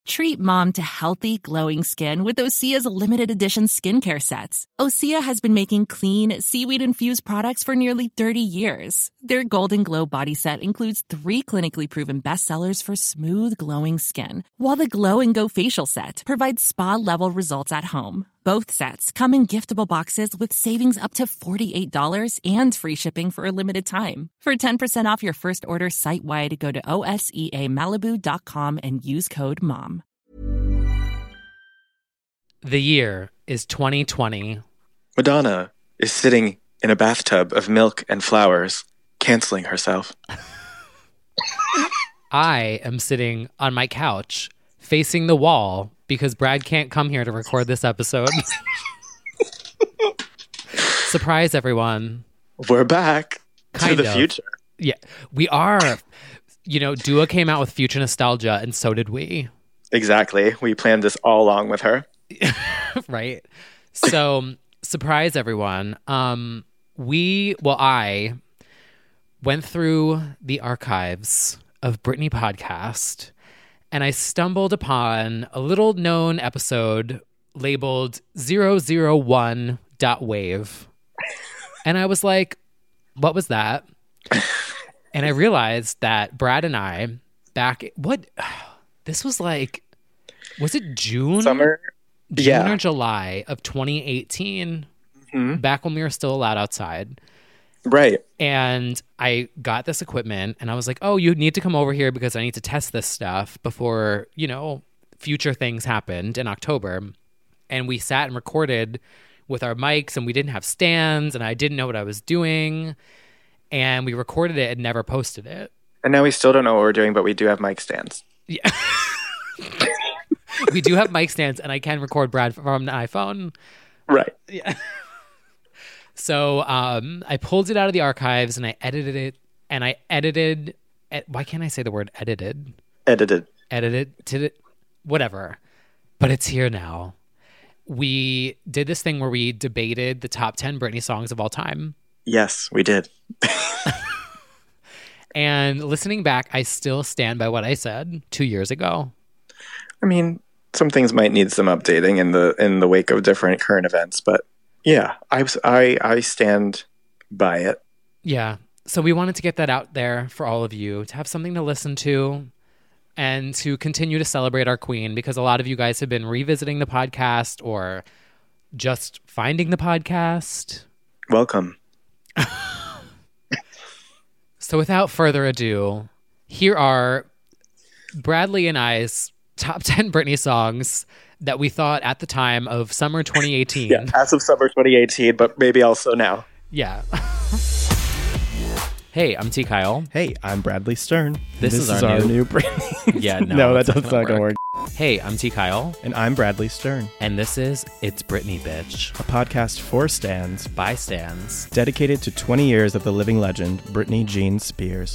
Treat mom to healthy, glowing skin with Osea's limited edition skincare sets. Osea has been making clean, seaweed-infused products for nearly 30 years. Their Golden Glow body set includes 3 clinically proven bestsellers for smooth, glowing skin, while the Glow and Go facial set provides spa-level results at home. Both sets come in giftable boxes with savings up to $48 and free shipping for a limited time. For 10% off your first order site-wide, go to OSEAMalibu.com and use code MOM. The year is 2020. Madonna is sitting in a bathtub of milk and flowers, canceling herself. I am sitting on my couch, facing the wall, because Brad can't come here to record this episode. Surprise, everyone. We're back Kind to the of. future. Yeah, we are. You know, Dua came out with Future Nostalgia, and so did we. Exactly. We planned this all along with her. Right. So, surprise, everyone. I went through the archives of Britney Podcast, and I stumbled upon a little known episode labeled 001.wave. And I was like, what was that? And I realized that Brad and I this was like, was it June? Summer? June or July of 2018, back when we were still allowed outside. Right. And I got this equipment and I was like, oh, you need to come over here because I need to test this stuff before, you know, future things happened in October. And we sat and recorded with our mics and we didn't have stands and I didn't know what I was doing. And we recorded it and never posted it. And now we still don't know what we're doing, but we do have mic stands. Yeah. We do have mic stands and I can record Brad from an iPhone. Right. Yeah. So I pulled it out of the archives and I edited it. And I edited. Why can't I say the word edited? Edited to it. Whatever. But it's here now. We did this thing where we debated the top 10 Britney songs of all time. Yes, we did. And listening back, I still stand by what I said 2 years ago. I mean, some things might need some updating in the wake of different current events, but yeah, I stand by it. Yeah. So we wanted to get that out there for all of you to have something to listen to and to continue to celebrate our queen, because a lot of you guys have been revisiting the podcast or just finding the podcast. Welcome. So without further ado, here are Bradley and I's top 10 Britney songs that we thought at the time of summer 2018. Yeah, as of summer 2018, but maybe also now. Yeah. Hey, I'm T. Kyle. Hey, I'm Bradley Stern. This is our new Britney. Yeah, no, that's not going to work. Hey, I'm T. Kyle. And I'm Bradley Stern. And this is It's Britney, Bitch. A podcast for stans. By stans. Dedicated to 20 years of the living legend, Britney Jean Spears.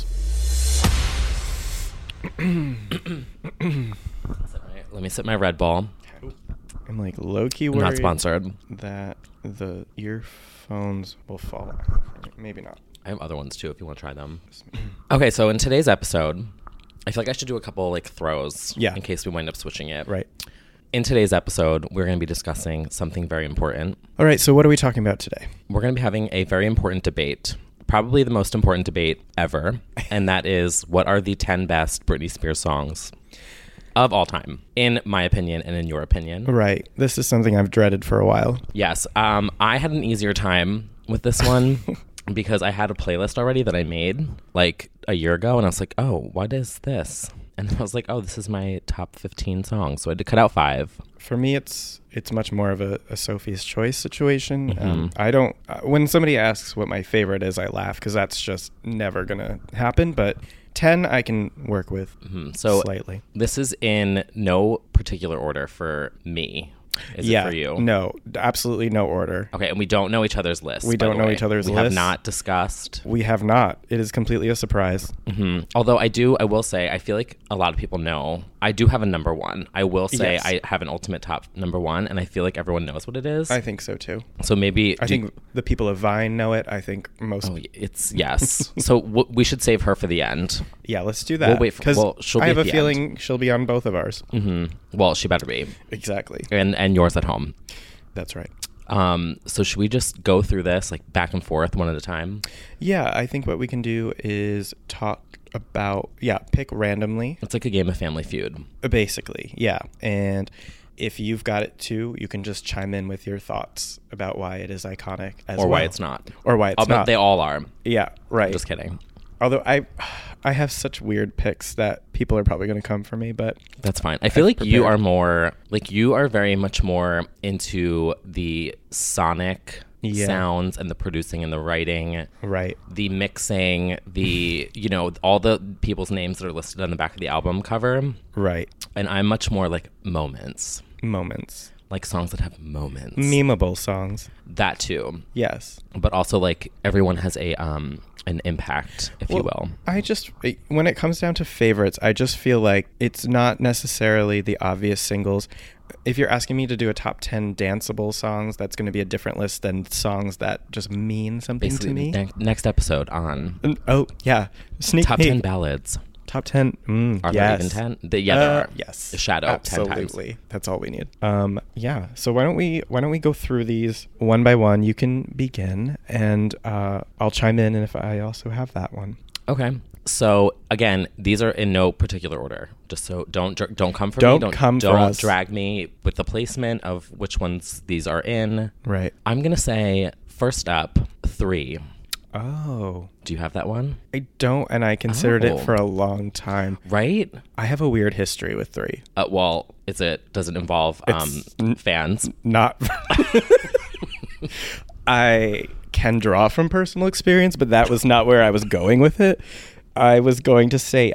Let me sip my Red Bull. I'm like low-key worried. Not sponsored. That the earphones will fall out. Maybe not. I have other ones too if you want to try them. Okay, so in today's episode, I feel like I should do a couple like throws in case we wind up switching it. Right. In today's episode, we're going to be discussing something very important. All right, so what are we talking about today? We're going to be having a very important debate, probably the most important debate ever, and that is what are the 10 best Britney Spears songs of all time, in my opinion and in your opinion. Right. This is something I've dreaded for a while. Yes. I had an easier time with this one because I had a playlist already that I made like a year ago, and I was like, oh, what is this? And I was like, oh, this is my top 15 songs. So I had to cut out 5. For me, it's much more of a Sophie's Choice situation. Mm-hmm. I don't, when somebody asks what my favorite is, I laugh because that's just never going to happen. But 10 I can work with So slightly. This is in no particular order for me. Is it for you? No, absolutely no order. Okay, and we don't know each other's lists. We don't know each other's lists. We have not discussed. We have not. It is completely a surprise. Mm-hmm. Although I will say, I feel like a lot of people know. I do have a number one. I will say yes. I have an ultimate top number one, and I feel like everyone knows what it is. I think so too. So maybe I think the people of Vine know it. I think most. Oh, it's yes. So we should save her for the end. Yeah, let's do that. We'll wait because I have a feeling she'll be on both of ours. Mm-hmm. Well, she better be. Exactly. And yours at home. That's right. So should we just go through this like back and forth one at a time? Yeah, I think what we can do is talk about, pick randomly. It's like a game of Family Feud. Basically, yeah. And if you've got it too, you can just chime in with your thoughts about why it is iconic as well. Or why it's not. Or why it's not. They all are. Yeah, right. Just kidding. Although I have such weird picks that people are probably going to come for me, but that's fine. I feel like you are more like you are very much more into the sonic sounds and the producing and the writing, right? The mixing, the all the people's names that are listed on the back of the album cover, right? And I'm much more like moments, like songs that have moments, memeable songs. That too, yes. But also like everyone has a an impact, if you will. I just, when it comes down to favorites, I just feel like it's not necessarily the obvious singles. If you're asking me to do a top 10 danceable songs, that's going to be a different list than songs that just mean something basically, to me. Next episode on... Oh, yeah. Sneak Top 10 ballads. Top 10. Are there even 10? There are. Yes. Shadow. Absolutely. 10 times. That's all we need. Yeah. So why don't we go through these one by one? You can begin, and I'll chime in if I also have that one. Okay. So again, these are in no particular order. Just so don't come for me. Don't drag me with the placement of which ones these are in. Right. I'm gonna say first up 3. Oh. Do you have that one? I don't, and I considered it for a long time. Right? I have a weird history with 3. Well, does it involve fans? Not. I can draw from personal experience, but that was not where I was going with it. I was going to say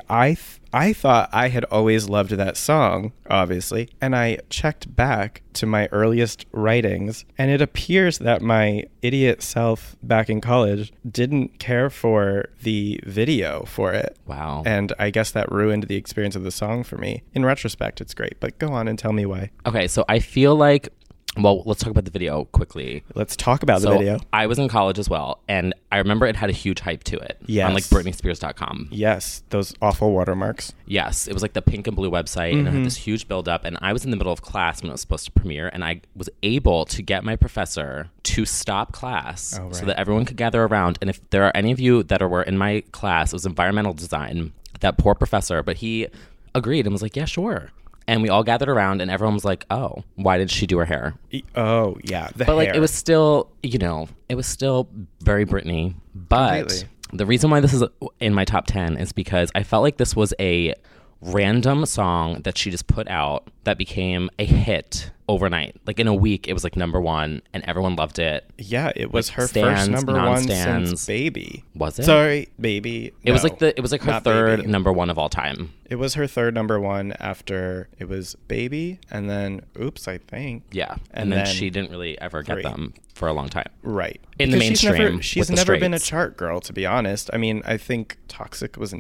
I thought I had always loved that song, obviously, and I checked back to my earliest writings, and it appears that my idiot self back in college didn't care for the video for it. Wow. And I guess that ruined the experience of the song for me. In retrospect, it's great, but go on and tell me why. Okay, so I feel like... Well, let's talk about the video quickly. Let's talk about the video. I was in college as well, and I remember it had a huge hype to it. Yes. On like BritneySpears.com. Yes, those awful watermarks. Yes, it was like the pink and blue website, and it had this huge build-up, and I was in the middle of class when it was supposed to premiere, and I was able to get my professor to stop class so that everyone could gather around. And if there are any of you that were in my class, it was environmental design, that poor professor, but he agreed and was like, yeah, sure. And we all gathered around, and everyone was like, oh, why did she do her hair? Oh, yeah, the hair. But, like, it was still, it was still very Britney. But completely. The reason why this is in my top 10 is because I felt like this was a random song that she just put out that became a hit overnight. Like in a week, it was like number one, and everyone loved it. Yeah, it was like her first number one since Baby. Was it? Sorry, Baby. It was like her third Baby. Number one of all time. It was her third number one after it was Baby, and then Oops, I think. Yeah, and then she didn't really ever get them for a long time. Right. In the mainstream. She's never been a chart girl, to be honest. I mean, I think Toxic was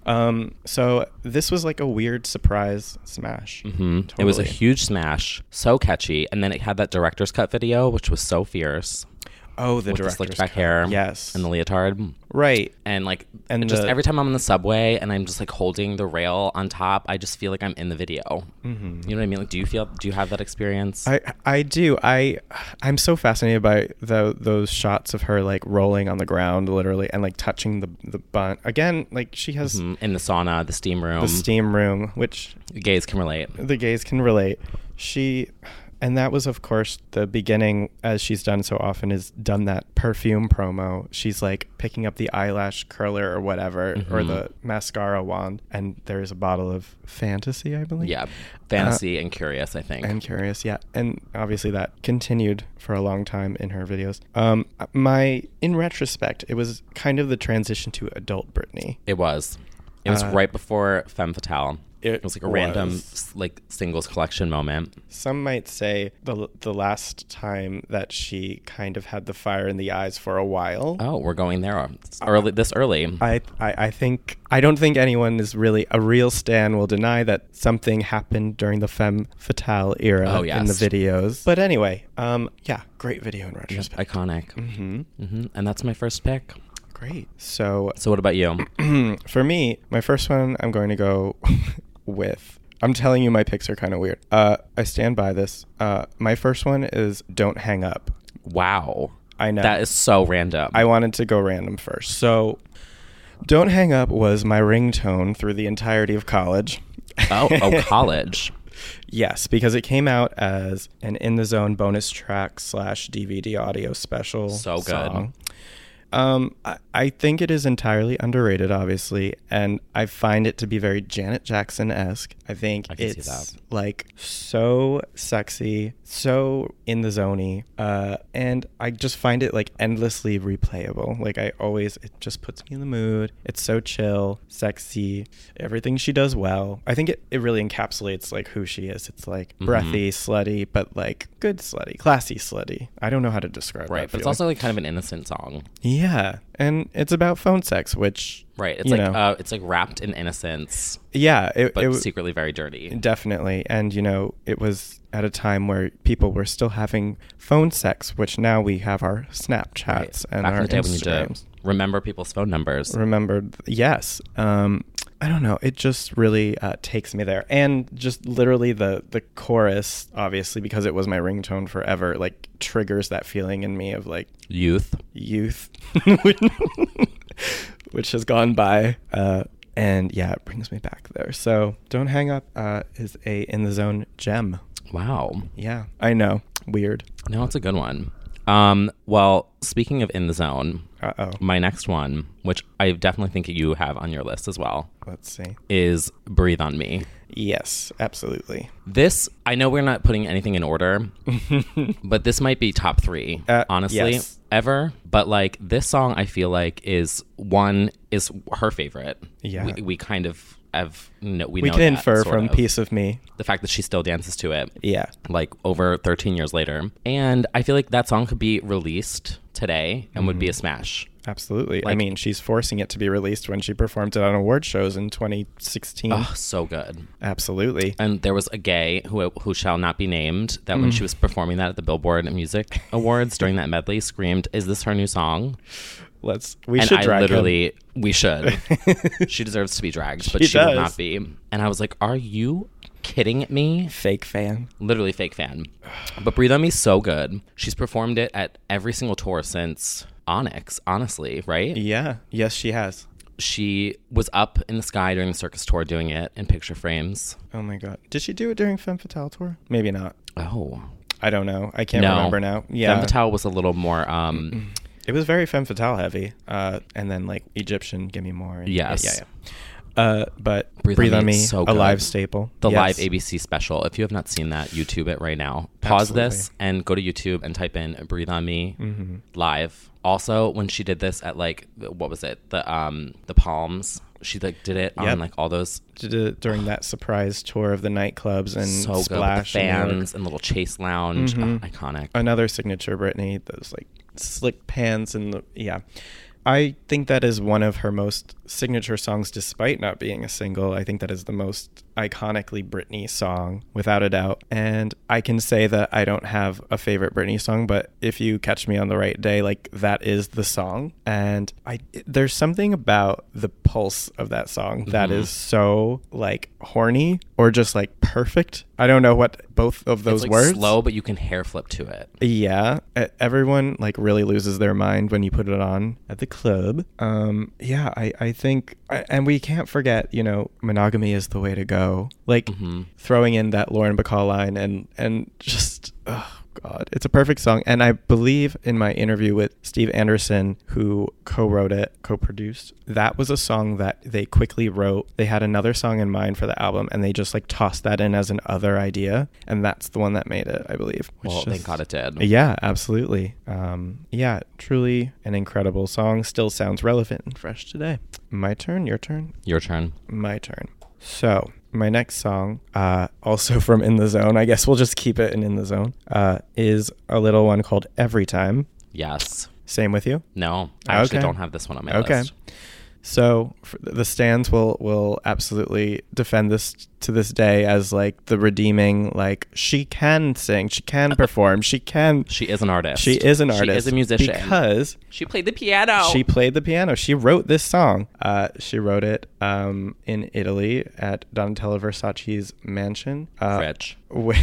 9. So this was like a weird surprise smash. Mm-hmm. Totally. It was a huge smash, so catchy, and then it had that director's cut video, which was so fierce. Oh, the with director's the slicked back hair, yes, and the leotard, right? And like, and just every time I'm in the subway and I'm just like holding the rail on top, I just feel like I'm in the video. Mm-hmm. You know what I mean? Like, do you have that experience? I do. I'm so fascinated by those shots of her like rolling on the ground, literally, and like touching the bun again. Like she has in the sauna, the steam room, which the gays can relate. And that was, of course, the beginning, as she's done so often, is done that perfume promo. She's like picking up the eyelash curler or whatever, or the mascara wand, and there's a bottle of Fantasy, I believe. Yeah, Fantasy and Curious, I think. And Curious, yeah. And obviously that continued for a long time in her videos. In retrospect, it was kind of the transition to adult Britney. It was right before Femme Fatale. It was like a random like singles collection moment. Some might say the last time that she kind of had the fire in the eyes for a while. Oh, we're going there this early. I don't think anyone is really a real stan will deny that something happened during the femme fatale era in the videos. But anyway, great video in retrospect. Iconic. And that's my first pick. Great. So what about you? For me, my first one, I'm going to go with. I'm telling you, my picks are kind of weird. I stand by this. My first one is "Don't Hang Up." Wow, I know that is so random. I wanted to go random first. So, "Don't Hang Up" was my ringtone through the entirety of college. Oh, college. Yes, because it came out as an In the Zone bonus track / DVD audio special. So good. Song. I think it is entirely underrated, obviously, and I find it to be very Janet Jackson-esque. I think it's like so sexy, so in the zony, and I just find it like endlessly replayable. Like it just puts me in the mood. It's so chill, sexy, everything she does well. I think it really encapsulates like who she is. It's like breathy, slutty, but like good slutty, classy slutty. I don't know how to describe it. Right, but it's also like kind of an innocent song. Yeah, and it's about phone sex, which it's like wrapped in innocence. Yeah, but secretly very dirty. Definitely, and it was at a time where people were still having phone sex, which now we have our Snapchats and back our in the day Instagrams. When you did remember people's phone numbers. Yes. I don't know. It just really takes me there. And just literally the chorus, obviously, because it was my ringtone forever, like triggers that feeling in me of like youth, which has gone by. And yeah, it brings me back there. So Don't Hang Up is a In the Zone gem. Wow. Yeah, I know. Weird. No, it's a good one. Well, speaking of In the Zone, my next one, which I definitely think you have on your list as well. Let's see. Is Breathe on Me. Yes, absolutely. This, I know we're not putting anything in order, but this might be top 3, honestly, ever. But like this song, I feel like is her favorite. Yeah. We kind of we can infer from Piece of Me the fact that she still dances to it. Yeah. Like over 13 years later. And I feel like that song could be released today and would be a smash. Absolutely. I mean, she's forcing it to be released when she performed it on award shows in 2016. Oh, so good. Absolutely. And there was a gay who shall not be named that when she was performing that at the Billboard Music Awards during that medley screamed, "Is this her new song?" We should drag him. We should. She deserves to be dragged, but she will not be. And I was like, are you kidding me? Fake fan. Literally fake fan. But Breathe on Me is so good. She's performed it at every single tour since Onyx, honestly, right? Yeah. Yes, she has. She was up in the sky during the circus tour doing it in picture frames. Oh my God. Did she do it during Femme Fatale tour? Maybe not. Oh. I don't know. I can't remember now. Yeah. Femme Fatale was a little more... It was very Femme Fatale heavy. And then like Egyptian, Give Me More. Yes. Yeah. But Breathe on Me, so a live staple. The live ABC special. If you have not seen that, YouTube it right now. Pause this and go to YouTube and type in Breathe on Me live. Also, when she did this at like, what was it? The Palms. She like did it on like all those. Did it during that surprise tour of the nightclubs and so Splash good with the fans and little Chase Lounge. Iconic. Another signature Britney. Those like slick pants and I think that is one of her most signature songs, despite not being a single. I think that is the most iconically Britney song, without a doubt. And I can say that I don't have a favorite Britney song, but if you catch me on the right day, like that is the song. And there's something about the pulse of that song that is so like horny or just like perfect. I don't know what both of those it's like words. Slow, but you can hair flip to it. Yeah, everyone like really loses their mind when you put it on at the club. I think, and we can't forget, monogamy is the way to go. Like throwing in that Lauren Bacall line and just. God, it's a perfect song. And I believe in my interview with Steve Anderson, who co-wrote it, co-produced, that was a song that they quickly wrote. They had another song in mind for the album, and they just like tossed that in as an other idea. And that's the one that made it, I believe. Well, thank God it did. Yeah, absolutely. Truly an incredible song. Still sounds relevant and fresh today. My turn? Your turn? Your turn. My turn. So, my next song, also from In the Zone, I guess we'll just keep it in the Zone, is a little one called Every Time. Yes. Same with you? No, I actually don't have this one on my list. So the stands will absolutely defend this to this day as like the redeeming, like she can sing, she can perform, she is an artist. She is an artist. She is a musician. Because she played the piano. She wrote this song. She wrote it in Italy at Donatella Versace's mansion. Rich.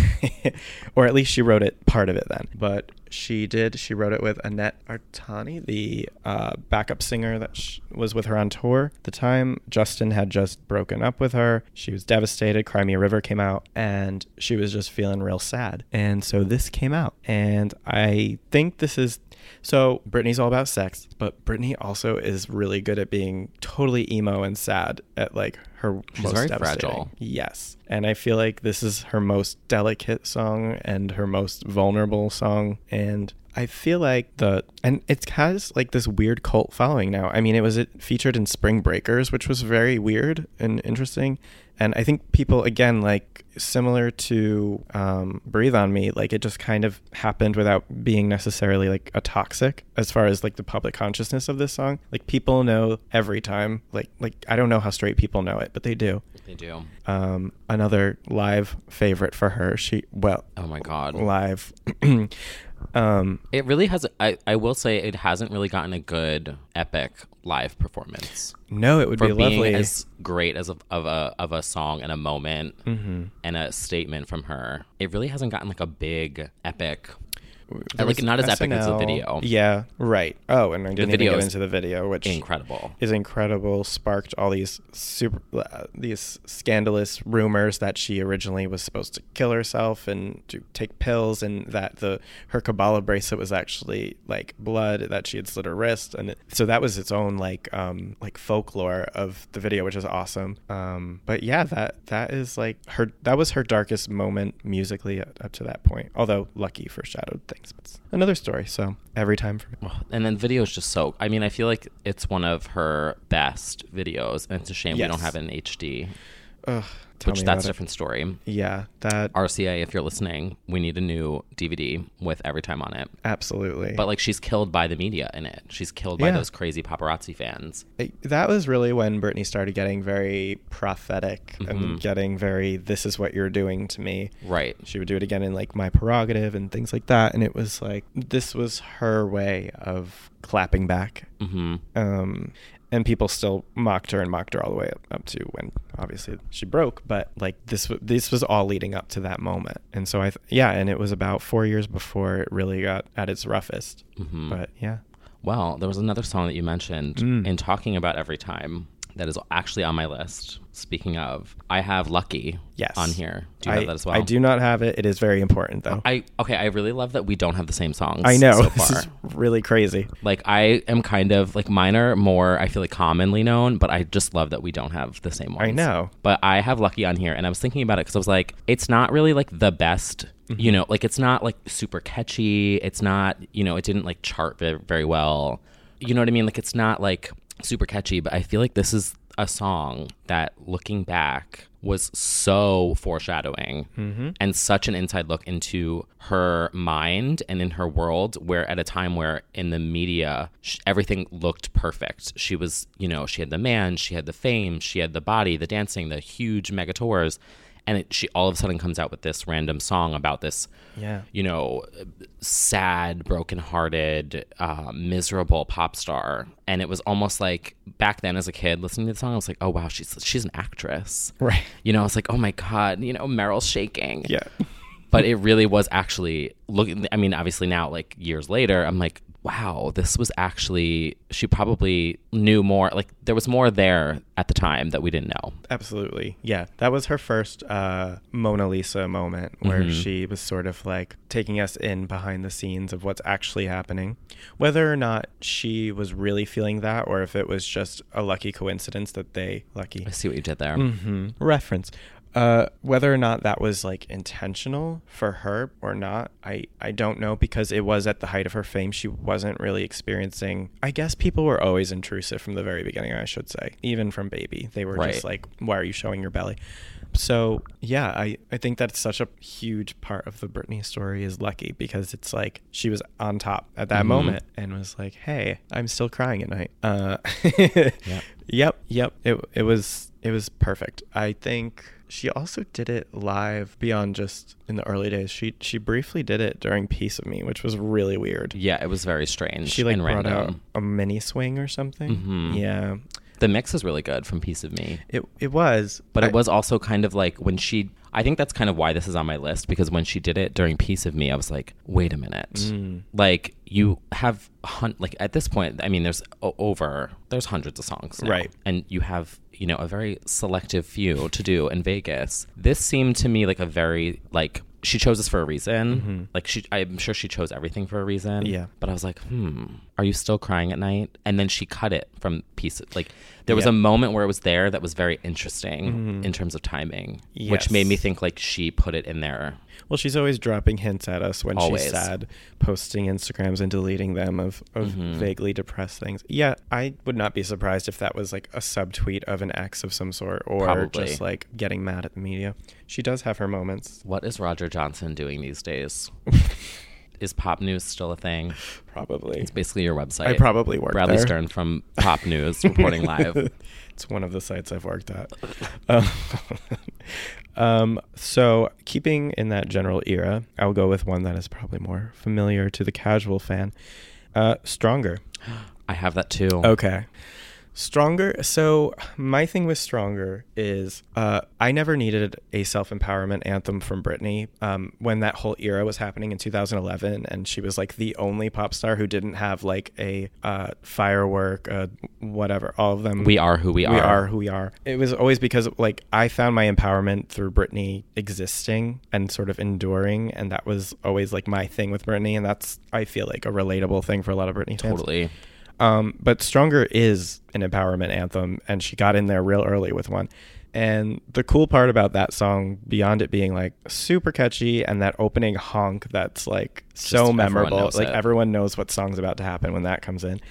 Or at least she wrote it, part of it then. But she wrote it with Annette Artani, the backup singer that was with her on tour at the time. Justin had just broken up with her. She was devastated. Cry Me a River came out, and she was just feeling real sad. And so this came out. And I think this is... So Britney's all about sex, but Britney also is really good at being totally emo and sad at like her She's most very devastating. Fragile. Yes. And I feel like this is her most delicate song and her most vulnerable song. And I feel like it has like this weird cult following now. I mean, it featured in Spring Breakers, which was very weird and interesting. And I think people, again, like similar to Breathe on Me, like it just kind of happened without being necessarily like a toxic as far as like the public consciousness of this song. Like people know Every Time. Like I don't know how straight people know it, but they do. They do. Another live favorite for her. Oh my God. Live. It really has. I will say it hasn't really gotten a good epic live performance. No, it would be lovely. For being as great as of a song and a moment and a statement from her, it really hasn't gotten like a big epic. Like not as SNL, epic as the video. Yeah, right. Oh, and I didn't even get into the video, which is incredible. Sparked all these these scandalous rumors that she originally was supposed to kill herself and to take pills, and that her Kabbalah bracelet was actually like blood, that she had slit her wrist, and so that was its own like folklore of the video, which is awesome. But yeah, that is like that was her darkest moment musically up to that point. Although Lucky foreshadowed things. But it's another story. So Every Time for me. And then video is just so... I mean, I feel like it's one of her best videos. And it's a shame we don't have it in HD. Which that's a different story. Yeah, that RCA, if you're listening, we need a new DVD with Every Time on it. Absolutely. But like she's killed by the media in it. She's killed by those crazy paparazzi fans. That was really when Britney started getting very prophetic and getting very, this is what you're doing to me. Right. She would do it again in like My Prerogative and things like that. And it was like, this was her way of clapping back. And people still mocked her all the way up to when obviously she broke, but like this was all leading up to that moment. And so and it was about 4 years before it really got at its roughest. But yeah. Well, there was another song that you mentioned in talking about Every Time that is actually on my list. Speaking of, I have Lucky on here. Do you have that as well? I do not have it. It is very important though. I really love that we don't have the same songs. I know. So far. This is really crazy. Like I am kind of like mine are more, I feel like commonly known, but I just love that we don't have the same ones. I know. But I have Lucky on here, and I was thinking about it because I was like, it's not really like the best. You know, like it's not like super catchy. It's not, it didn't like chart very well. You know what I mean? Like it's not like super catchy, but I feel like this is a song that, looking back, was so foreshadowing and such an inside look into her mind and in her world, where at a time where in the media everything looked perfect. She was, she had the man, she had the fame, she had the body, the dancing, the huge mega tours. And she all of a sudden comes out with this random song about this, sad, brokenhearted, miserable pop star. And it was almost like back then as a kid listening to the song, I was like, oh, wow, she's an actress. Right. I was like, oh, my God, Meryl's shaking. Yeah. But it really was actually obviously now, like years later, I'm like, wow, this was actually, she probably knew more. Like there was more there at the time that we didn't know. Absolutely. Yeah. That was her first Mona Lisa moment where she was sort of like taking us in behind the scenes of what's actually happening. Whether or not she was really feeling that or if it was just a lucky coincidence that I see what you did there. Reference. Whether or not that was like intentional for her or not, I don't know, because it was at the height of her fame. She wasn't really experiencing, I guess people were always intrusive from the very beginning, I should say, even from Baby. They were just like, why are you showing your belly? So yeah, I think that's such a huge part of the Britney story is Lucky, because it's like she was on top at that moment and was like, hey, I'm still crying at night. Yep. It was perfect. I think she also did it live beyond just in the early days. She briefly did it during Piece of Me, which was really weird. Yeah, it was very strange. She like and brought random. out a mini swing or something. Yeah. The mix is really good from Piece of Me. It was. But it was also kind of like when she... I think that's kind of why this is on my list, because when she did it during Piece of Me, I was like, wait a minute. Like, you have... like, at this point, I mean, there's hundreds of songs now. Right. And you have, you know, a very selective few to do in Vegas. This seemed to me like a very, like... She chose this for a reason. Like I'm sure she chose everything for a reason. Yeah. But I was like, are you still crying at night? And then she cut it from pieces. Like there was a moment where it was there that was very interesting in terms of timing, which made me think like she put it in there. Well, she's always dropping hints at us when she's sad, posting Instagrams and deleting them of vaguely depressed things. Yeah, I would not be surprised if that was like a subtweet of an ex of some sort, or just like getting mad at the media. She does have her moments. What is Roger Johnson doing these days? Is Pop News still a thing? Probably. It's basically your website. I probably work Bradley there. Stern from Pop News reporting live. It's one of the sites I've worked at. So keeping in that general era, I'll go with one that is probably more familiar to the casual fan. Stronger. I have that too. Okay. Stronger. So my thing with Stronger is I never needed a self-empowerment anthem from Britney when that whole era was happening in 2011, and she was like the only pop star who didn't have like a firework, whatever, all of them. We are who we are. We are who we are. It was always because like I found my empowerment through Britney existing and sort of enduring, and that was always like my thing with Britney, and that's, I feel like, a relatable thing for a lot of Britney fans. Totally. But Stronger is an empowerment anthem, and she got in there real early with one. And the cool part about that song, beyond it being like super catchy and that opening honk that's like so memorable, like everyone knows what song's about to happen when that comes in,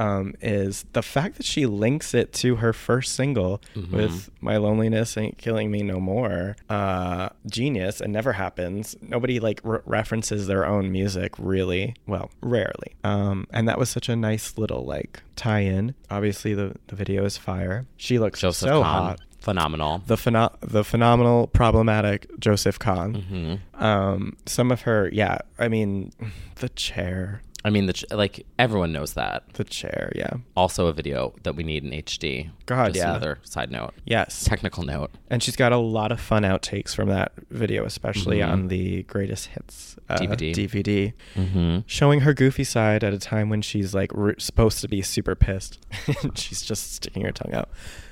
is the fact that she links it to her first single with My Loneliness Ain't Killing Me No More. Genius, and never happens. Nobody like references their own music, really. Well, rarely. And that was such a nice little like tie-in. Obviously the video is fire. She looks Joseph so Kahn. hot. Phenomenal. The phenomenal, problematic Joseph Kahn. Some of her, I mean, the chair. I mean, like everyone knows that. The chair, yeah. Also a video that we need in HD. God, Just another side note. Yes. Technical note. And she's got a lot of fun outtakes from that video, especially on the Greatest Hits DVD. Showing her goofy side at a time when she's like supposed to be super pissed. She's just sticking her tongue out.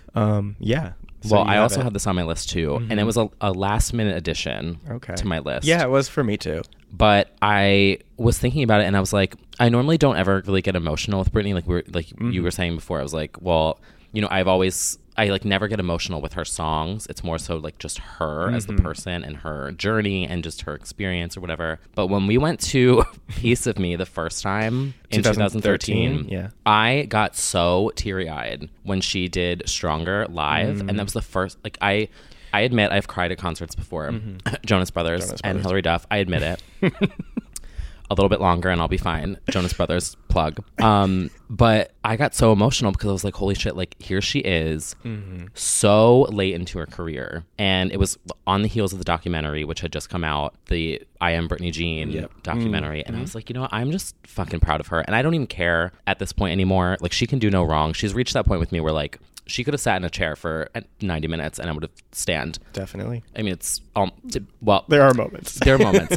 Yeah. So well, I also had this on my list too, and it was a last minute addition to my list. Yeah, it was for me too. But I was thinking about it, and I was like, I normally don't ever really get emotional with Britney. Like you were saying before, I was like, well, you know, I like never get emotional with her songs. It's more so like just her as the person and her journey and just her experience or whatever. But when we went to Piece of Me the first time in 2013, I got so teary-eyed when she did Stronger live. And that was the first, like I admit I've cried at concerts before. Jonas Brothers and Hilary Duff. I admit it. A little bit longer and I'll be fine. Jonas Brothers plug. But I got so emotional because I was like, holy shit, like here she is so late into her career. And it was on the heels of the documentary, which had just come out, the I Am Britney Jean documentary. And I was like, you know what? I'm just fucking proud of her. And I don't even care at this point anymore. Like she can do no wrong. She's reached that point with me where like, she could have sat in a chair for 90 minutes and I would have stand. Definitely. I mean, it's, well. There are moments. There are moments.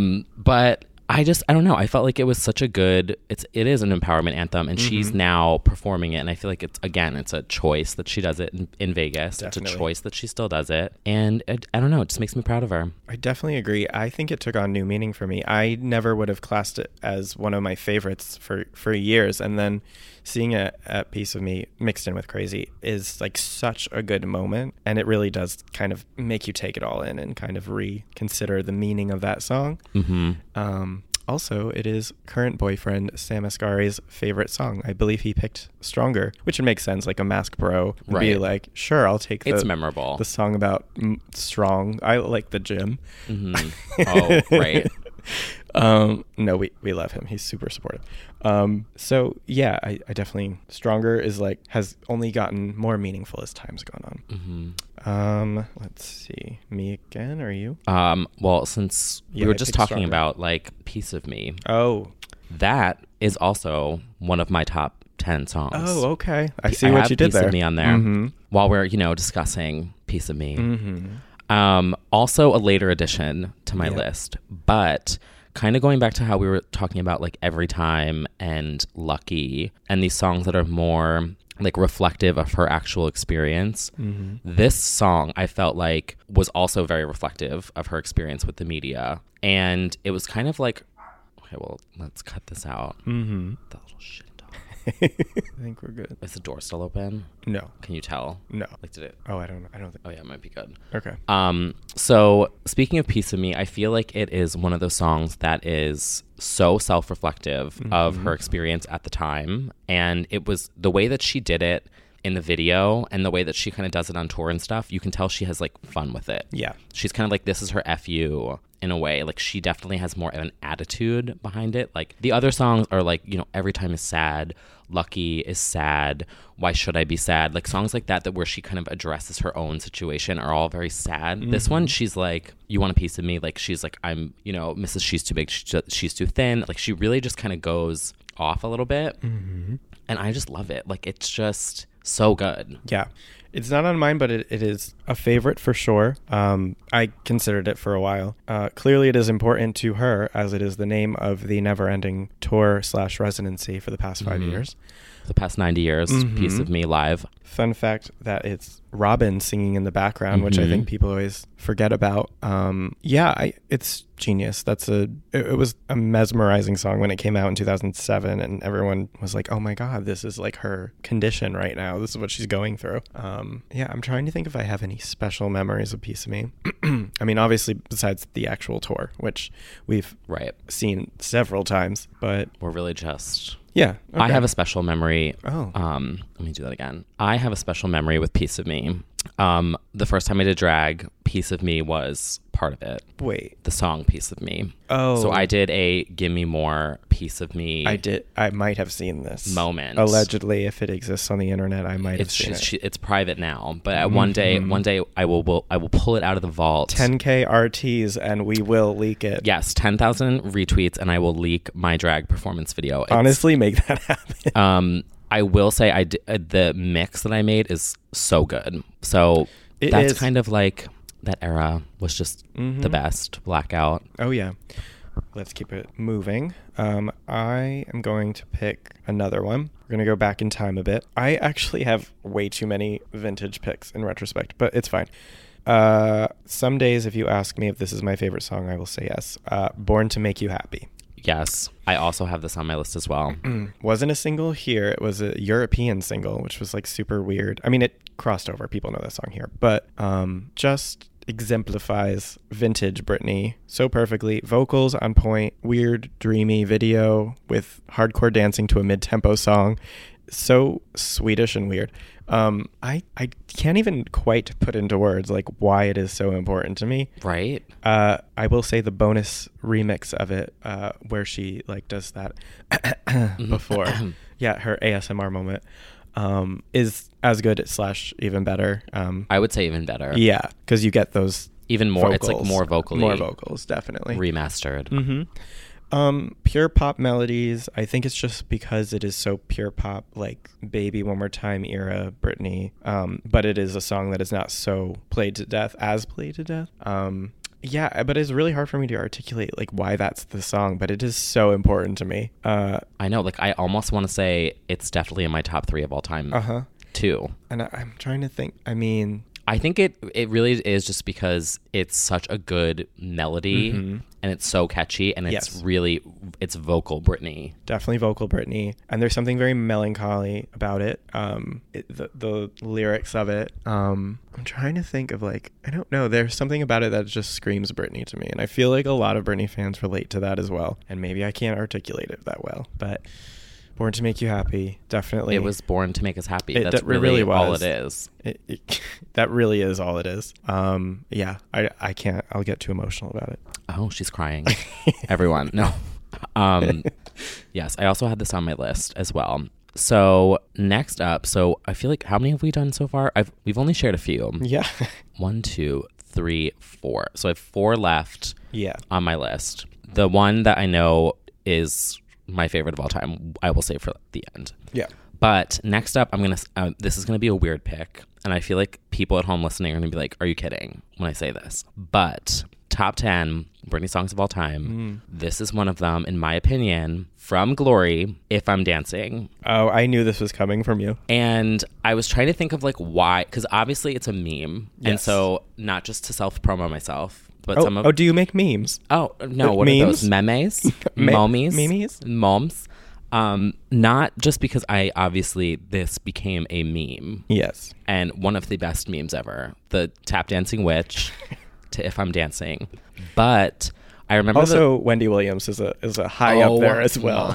But I don't know. I felt like it was such a good, it is an empowerment anthem, and she's now performing it. And I feel like it's a choice that she does it in Vegas. Definitely. It's a choice that she still does it. And I don't know. It just makes me proud of her. I definitely agree. I think it took on new meaning for me. I never would have classed it as one of my favorites for years. And then seeing it at Piece of Me mixed in with Crazy is like such a good moment. And it really does kind of make you take it all in and kind of reconsider the meaning of that song. also, it is current boyfriend Sam Asghari's favorite song. I believe he picked Stronger, which would make sense. Like a Mask Bro would be like, sure, I'll take it's memorable. The song about strong. I like the gym. Mm-hmm. Oh, right. No, we love him. He's super supportive. So yeah, I definitely, Stronger is like, has only gotten more meaningful as time's gone on. Mm-hmm. Let's see, me again, or you? Well, since we were just talking about like Piece of Me. Oh, that is also one of my top 10 songs. Oh, okay. I see what you did there. Piece of Me on there. Mm-hmm. While we're, discussing Piece of Me. Mm-hmm. Also a later addition to my list, but kind of going back to how we were talking about like Every Time and Lucky and these songs that are more like reflective of her actual experience. Mm-hmm. This song I felt like was also very reflective of her experience with the media. And it was kind of like, okay, well, let's cut this out. Mm-hmm. That little shit dog. I think we're good. Is the door still open? No. Can you tell? No. Like, did it? Oh, I don't know. I don't think. Oh, yeah, it might be good. Okay. So speaking of Piece of Me, I feel like it is one of those songs that is so self-reflective of her experience at the time. And it was the way that she did it in the video and the way that she kind of does it on tour and stuff. You can tell she has like fun with it. Yeah. She's kind of like, this is her FU in a way. Like she definitely has more of an attitude behind it. Like the other songs are like, Every Time is sad. Lucky is sad. Why Should I Be Sad? Like songs like that where she kind of addresses her own situation are all very sad. Mm-hmm. This one, she's like, you want a piece of me? Like she's like, I'm, Mrs. She's Too Big, she's Too Thin. Like she really just kind of goes off a little bit. Mm-hmm. And I just love it. Like it's just so good. Yeah. It's not on mine, but it is a favorite for sure. I considered it for a while. Clearly, it is important to her as it is the name of the never-ending tour/residency for the past 5 years. The past 90 years, Piece of Me live. Fun fact that it's Robin singing in the background, which I think people always forget about. It's genius. It was a mesmerizing song when it came out in 2007, and everyone was like, oh my God, this is like her condition right now. This is what she's going through. I'm trying to think if I have any special memories of Piece of Me. I mean, obviously, besides the actual tour, which we've seen several times, but we're really just... Yeah. Okay. I have a special memory. Oh. Let me do that again. I have a special memory with Piece of Me. The first time I did drag, Piece of Me was part of it. Wait. The song Piece of Me. Oh. So I did a Give Me More Piece of Me. I might have seen this. Moment. Allegedly, if it exists on the internet, I might have seen it. It's private now, but one day I will pull it out of the vault. 10K RTs and we will leak it. Yes, 10,000 retweets and I will leak my drag performance video. Honestly, make that happen. I will say the mix that I made is so good. So that's kind of like that era was just the best. Blackout. Oh, yeah. Let's keep it moving. I am going to pick another one. We're going to go back in time a bit. I actually have way too many vintage picks in retrospect, but it's fine. Some days, if you ask me if this is my favorite song, I will say yes. Born to Make You Happy. Yes, I also have this on my list as well. Wasn't a single here. It was a European single, which was like super weird. I mean, it crossed over. People know that song here. But just exemplifies vintage Britney so perfectly. Vocals on point, weird, dreamy video with hardcore dancing to a mid-tempo song. So Swedish and weird. I can't even quite put into words like why it is so important to me. Right. I will say the bonus remix of it, where she like does that before, her ASMR moment, is as good / even better. I would say even better. Yeah, because you get those even more. vocals, it's like more vocally, more vocals, definitely remastered. Mm-hmm. Pure pop melodies. I think it's just because it is so pure pop, like Baby One More Time era Britney. But it is a song that is not so played to death. But it's really hard for me to articulate like why that's the song, but it is so important to me. I know, like I almost want to say it's definitely in my top 3 of all time. Too. And I'm trying to think. I mean, I think it really is just because it's such a good melody and it's so catchy and it's really, it's vocal Britney. Definitely vocal Britney. And there's something very melancholy about it. The lyrics of it. I'm trying to think of like, I don't know. There's something about it that just screams Britney to me. And I feel like a lot of Britney fans relate to that as well. And maybe I can't articulate it that well, but Born to Make You Happy, definitely. It was born to make us happy. That's really all it is. That really is all it is. Yeah, I can't. I'll get too emotional about it. Oh, she's crying. Everyone, no. Yes, I also had this on my list as well. So next up, so I feel like how many have we done so far? We've only shared a few. Yeah. 1, 2, 3, 4. So I have 4 left. Yeah. On my list. The one that I know is my favorite of all time, I will save for the end. Yeah. But next up, this is gonna be a weird pick, and I feel like people at home listening are gonna be like, "Are you kidding?" when I say this. But top 10 Britney songs of all time. This is one of them, in my opinion, from Glory, If I'm Dancing. Oh, I knew this was coming from you. And I was trying to think of like why, because obviously it's a meme, and so not just to self-promo myself. But do you make memes? Oh, no. What memes? Are those? Memes? Momies? Memes? Moms? Not just because this became a meme. Yes. And one of the best memes ever. The tap dancing witch to If I'm Dancing. But I remember also Wendy Williams is a high up there as well.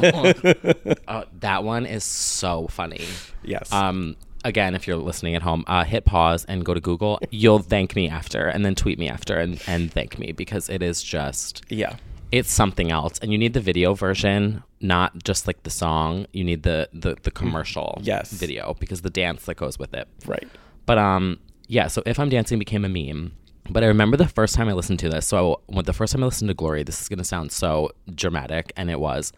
That one is so funny. Yes. Again, if you're listening at home, hit pause and go to Google. You'll thank me after, and then tweet me after and thank me, because it is just... Yeah. It's something else. And you need the video version, not just like the song. You need the commercial video, because the dance that goes with it. Right. But yeah, so If I'm Dancing became a meme. But I remember the first time I listened to this. So the first time I listened to Glory, this is going to sound so dramatic, and it was...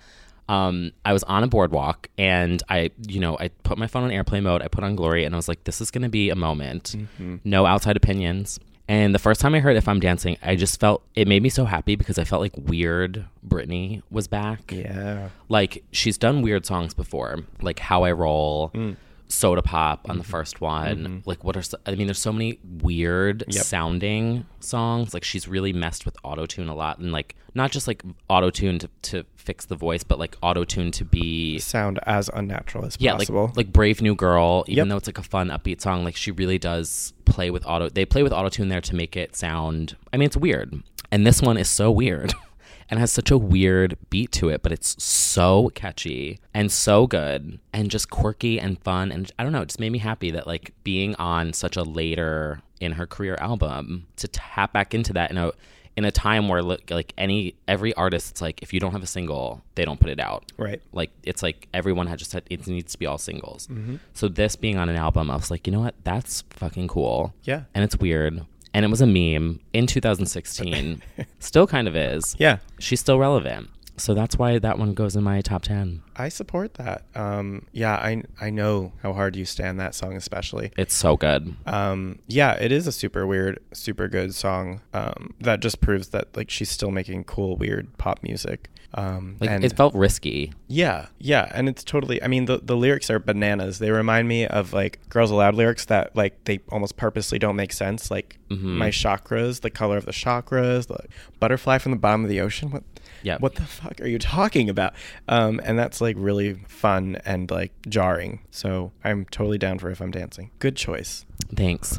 I was on a boardwalk, and I put my phone on airplane mode. I put on Glory, and I was like, this is going to be a moment. No outside opinions. And the first time I heard If I'm Dancing, I just felt, it made me so happy, because I felt like weird Britney was back. Yeah. Like, she's done weird songs before, like How I Roll, Soda Pop on the first one. Like, there's so many weird sounding songs. Like, she's really messed with auto-tune a lot, and like not just like auto-tune to fix the voice, but like auto-tune to be sound as unnatural as possible. Like Brave New Girl, even though it's like a fun upbeat song, like she really does play with auto-tune there to make it sound, it's weird. And this one is so weird. And has such a weird beat to it, but it's so catchy and so good and just quirky and fun. And I don't know, it just made me happy that like being on such a later in her career album, to tap back into that in a time where like every artist, it's like, if you don't have a single, they don't put it out. Right. Like, it's like everyone had just said it needs to be all singles. So this being on an album, I was like, you know what? That's fucking cool. Yeah. And it's weird. And it was a meme in 2016. Still kind of is. Yeah. She's still relevant. So that's why that one goes in my top 10. I support that. Yeah, I know how hard you stand that song, especially. It's so good. Yeah, it is a super weird, super good song. That just proves that like she's still making cool, weird pop music. And it felt risky. Yeah, and it's totally, the lyrics are bananas. They remind me of like Girls Aloud lyrics that like they almost purposely don't make sense. Like my chakras, the color of the chakras, the butterfly from the bottom of the ocean. What the fuck are you talking about? And that's like really fun and like jarring. So I'm totally down for If I'm Dancing. Good choice. Thanks.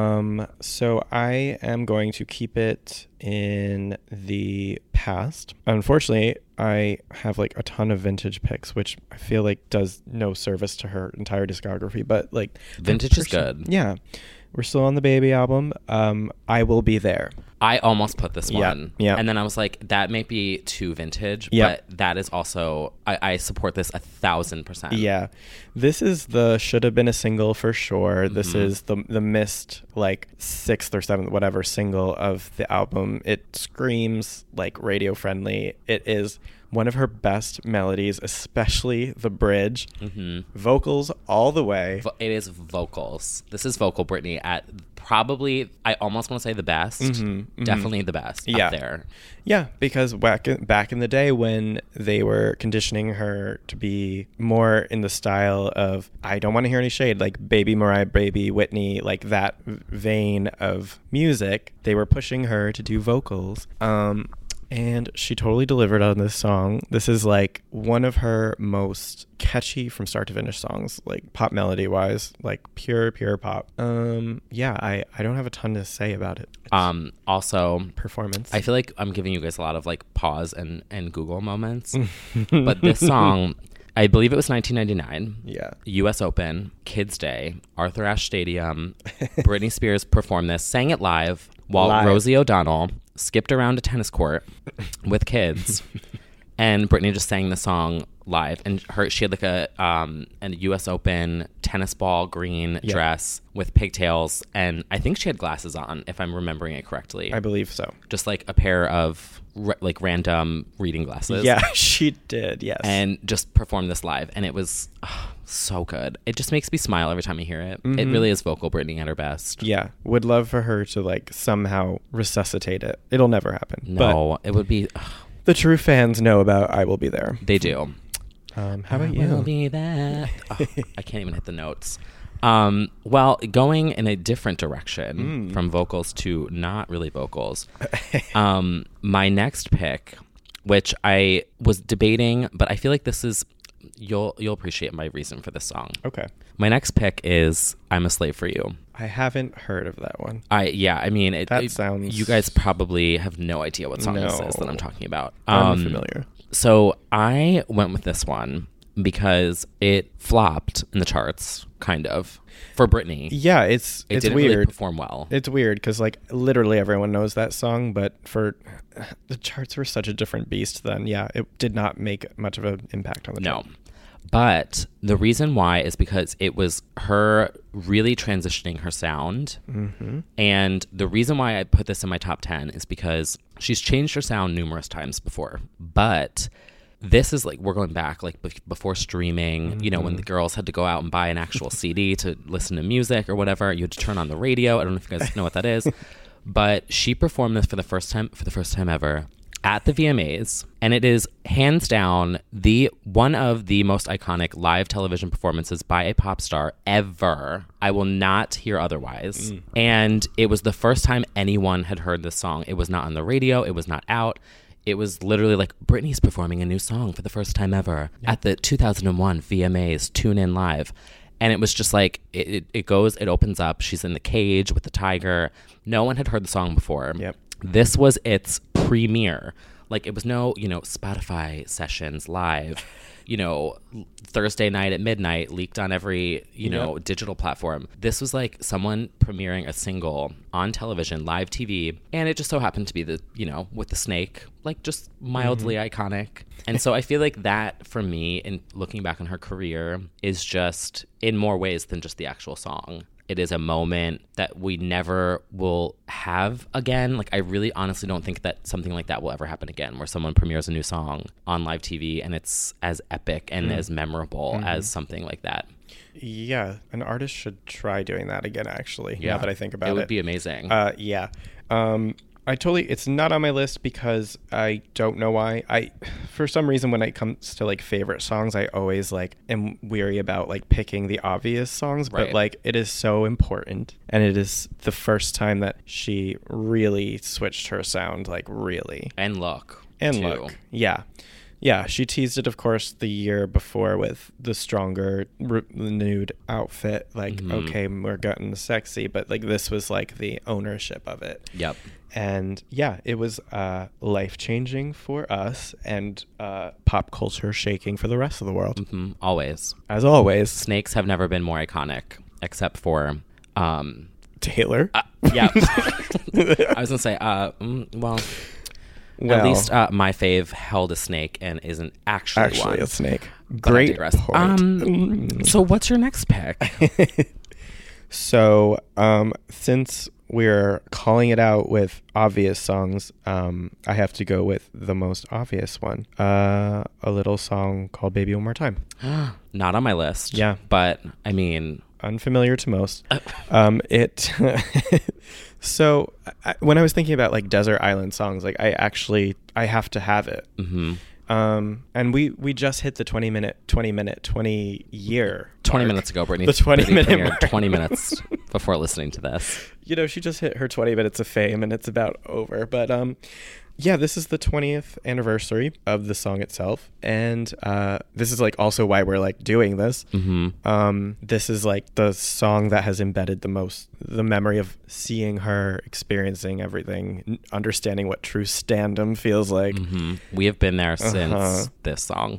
So I am going to keep it in the past. Unfortunately, I have like a ton of vintage picks, which I feel like does no service to her entire discography, but like vintage is good. Yeah. We're still on the Baby album. I Will Be There. I almost put this one. Yeah. And then I was like, that may be too vintage, but that is also, I support this 1,000%. Yeah. This is the should have been a single for sure. This is the missed like 6th or 7th, whatever single of the album. It screams like radio friendly. It is one of her best melodies, especially the bridge. Vocals all the way. It is vocals. This is vocal Britney at probably, I almost want to say the best. Definitely the best up there. Yeah, because back in the day when they were conditioning her to be more in the style of, I don't want to hear any shade, like Baby Mariah, Baby Whitney, like that vein of music, they were pushing her to do vocals. And she totally delivered on this song. This is like one of her most catchy from start to finish songs, like pop melody wise, like pure pop. Yeah, I don't have a ton to say about it. Also performance. I feel like I'm giving you guys a lot of like pause and Google moments. But this song, I believe it was 1999. Yeah. US Open, Kids Day, Arthur Ashe Stadium. Britney Spears performed this, sang it live while Rosie O'Donnell skipped around a tennis court with kids, and Britney just sang the song live. And she had like a US Open tennis ball green dress with pigtails, and I think she had glasses on, if I'm remembering it correctly. I believe so. Just like a pair of like random reading glasses. Yeah, she did. Yes, and just performed this live, and it was so good. It just makes me smile every time I hear it. It really is vocal Britney at her best. Yeah, would love for her to like somehow resuscitate it. It'll never happen. No, it would be. The true fans know about I Will Be There. They do. How about you? I will be there. I can't even hit the notes. Well, going in a different direction from vocals to not really vocals. My next pick, which I was debating, but I feel like this is you'll appreciate my reason for this song. Okay. My next pick is "I'm a Slave for You." I haven't heard of that one. I mean, that sounds. You guys probably have no idea what song this is that I'm talking about. I'm familiar. So I went with this one because it flopped in the charts, kind of, for Britney. Yeah, it's didn't weird. Really perform well. It's weird because like literally everyone knows that song, but for the charts were such a different beast then. Yeah, it did not make much of an impact on the chart. No. But the reason why is because it was her really transitioning her sound. And the reason why I put this in my top 10 is because she's changed her sound numerous times before. But this is like, we're going back like before streaming, you know, when the girls had to go out and buy an actual CD to listen to music or whatever. You had to turn on the radio. I don't know if you guys know what that is. But she performed this for the first time ever at the VMAs, and it is hands down one of the most iconic live television performances by a pop star ever. I will not hear otherwise. And it was the first time anyone had heard this song. It was not on the radio. It was not out. It was literally like, Britney's performing a new song for the first time ever at the 2001 VMAs Tune In Live. And it was just like, it opens up. She's in the cage with the tiger. No one had heard the song before. Yep. This was its premiere. Like, it was no, Spotify sessions live, Thursday night at midnight, leaked on every, digital platform. This was like someone premiering a single on television, live TV. And it just so happened to be with the snake, like just mildly iconic. And so I feel like that, for me, in looking back on her career, is just in more ways than just the actual song. It is a moment that we never will have again. Like, I really honestly don't think that something like that will ever happen again, where someone premieres a new song on live TV and it's as epic and as memorable as something like that. Yeah, an artist should try doing that again, actually, now that I think about it. It would be amazing. Yeah. It's not on my list because I don't know why. For some reason, when it comes to like favorite songs, I always like am weary about like picking the obvious songs, but like it is so important. And it is the first time that she really switched her sound, like really. And look. Yeah. Yeah, she teased it, of course, the year before with the stronger nude outfit. Like, okay, we're getting sexy, but like this was like the ownership of it. Yep. And yeah, it was life-changing for us and pop culture shaking for the rest of the world. Always. As always. Snakes have never been more iconic, except for... Taylor? Yeah. I was going to say, well... At least my fave held a snake and isn't actually one. a snake. Great point. So what's your next pick? So since we're calling it out with obvious songs, I have to go with the most obvious one. A little song called Baby One More Time. Not on my list. Yeah. But, I mean... Unfamiliar to most. So when I was thinking about like desert island songs, like I have to have it. Mm-hmm. And we just hit the 20 year 20 mark. minutes ago, Brittany. The 20-minute mark. 20 minutes before listening to this. You know, she just hit her 20 minutes of fame and it's about over. But yeah, this is the 20th anniversary of the song itself. And this is like also why we're like doing this. Mm-hmm. This is like the song that has embedded the most, the memory of seeing her, experiencing everything, understanding what true standom feels like. Mm-hmm. We have been there since this song.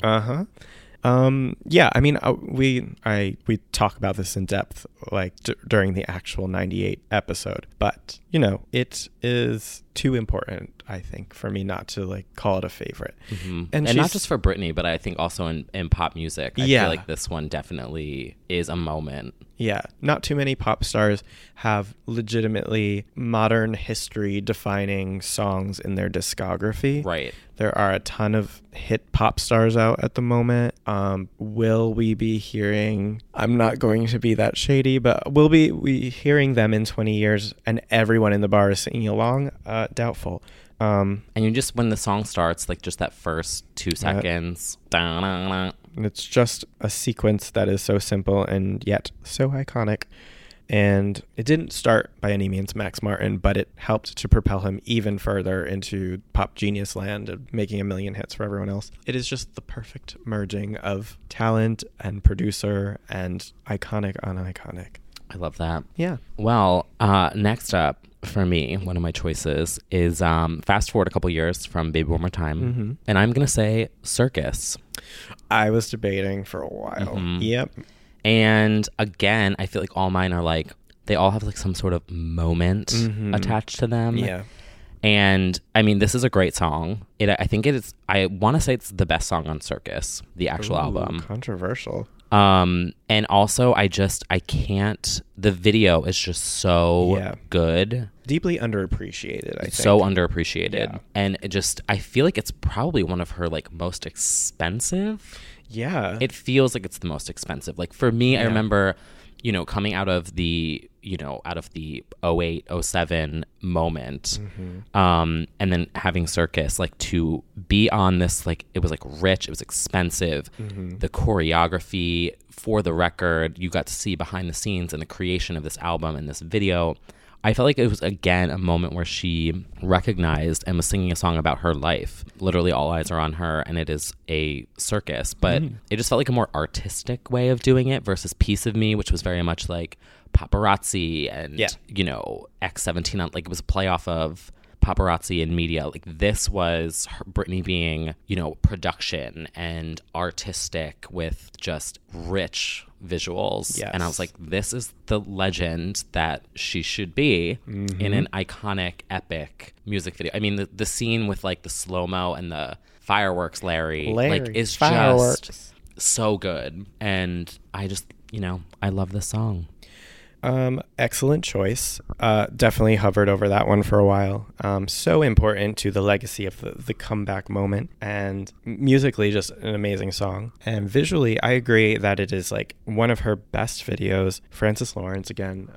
Yeah, I mean, we talk about this in depth, like during the actual 98 episode, but you know, it is too important, I think, for me not to like call it a favorite. Mm-hmm. And not just for Britney, but I think also in pop music. I feel like this one definitely is a moment. Yeah, not too many pop stars have legitimately modern history defining songs in their discography. Right. There are a ton of hit pop stars out at the moment. Will we be hearing, I'm not going to be that shady, but will we hearing them in 20 years and everyone in the bar is singing along? Doubtful. And you just, when the song starts, like just that first 2 seconds, it's just a sequence that is so simple and yet so iconic. And it didn't start by any means Max Martin, but it helped to propel him even further into pop genius land of making a million hits for everyone else. It is just the perfect merging of talent and producer and iconic on iconic. I love that. Yeah. Well, next up for me, one of my choices is fast forward a couple years from Baby One More Time. Mm-hmm. And I'm going to say Circus. I was debating for a while. Mm-hmm. Yep. And again, I feel like all mine are like, they all have like some sort of moment attached to them. Yeah. And I mean, this is a great song. I think it is, I want to say it's the best song on Circus, the actual album. Controversial. And also I can't, the video is just so good. Deeply underappreciated, I think. So underappreciated. Yeah. And it just, I feel like it's probably one of her like most expensive. Yeah. It feels like it's the most expensive. Like for me, I remember, you know, coming out of the 08, 07 moment, and then having Circus, like to be on this, like it was like rich, it was expensive. The choreography, for the record, you got to see behind the scenes and the creation of this album and this video. I felt like it was, again, a moment where she recognized and was singing a song about her life. Literally, all eyes are on her, and it is a circus. But it just felt like a more artistic way of doing it versus Piece of Me, which was very much like paparazzi and, you know, X17. Like, it was a play off of paparazzi and media. Like, this was Britney being, you know, production and artistic with just rich visuals. And I was like, this is the legend that she should be in an iconic, epic music video. I mean, the scene with like the slow-mo and the fireworks, Larry like is just so good. And I just, you know, I love this song. Excellent choice. Definitely hovered over that one for a while. So important to the legacy of the comeback moment, and musically just an amazing song. And visually, I agree that it is like one of her best videos. Francis Lawrence again.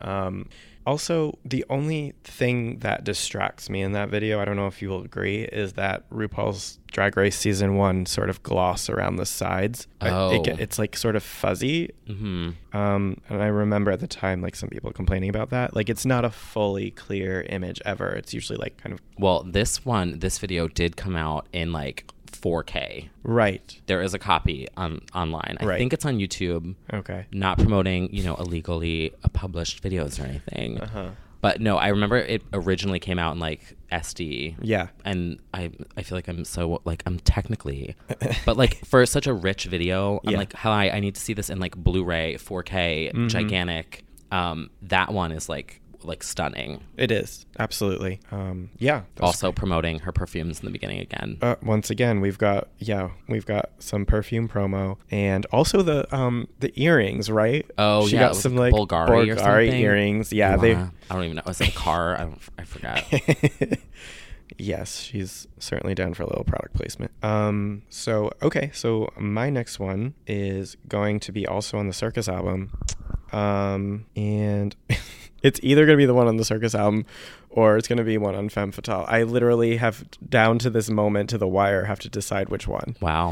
Also, the only thing that distracts me in that video, I don't know if you will agree, is that RuPaul's Drag Race Season 1 sort of gloss around the sides. It's like sort of fuzzy. And I remember at the time, like some people complaining about that. Like it's not a fully clear image ever. It's usually like kind of... Well, this video did come out in like 4K. Right. There is a copy online. I think it's on YouTube. Okay. Not promoting, you know, illegally published videos or anything. But no, I remember it originally came out in like SD. Yeah. And I feel like I'm technically, but like for such a rich video, I'm like, hi, I need to see this in like Blu-ray, 4K, gigantic. That one is like like stunning. It is, absolutely. Yeah. Also promoting her perfumes in the beginning again. Once again, we've got some perfume promo, and also the earrings, right? Oh, she yeah, got some like Bulgari earrings. Yeah, I don't even know. Was it a car? I forgot. Yes, she's certainly down for a little product placement. So my next one is going to be also on the Circus album. And it's either going to be the one on the Circus album or it's going to be one on Femme Fatale. I literally have, down to this moment, to the wire, have to decide which one. Wow.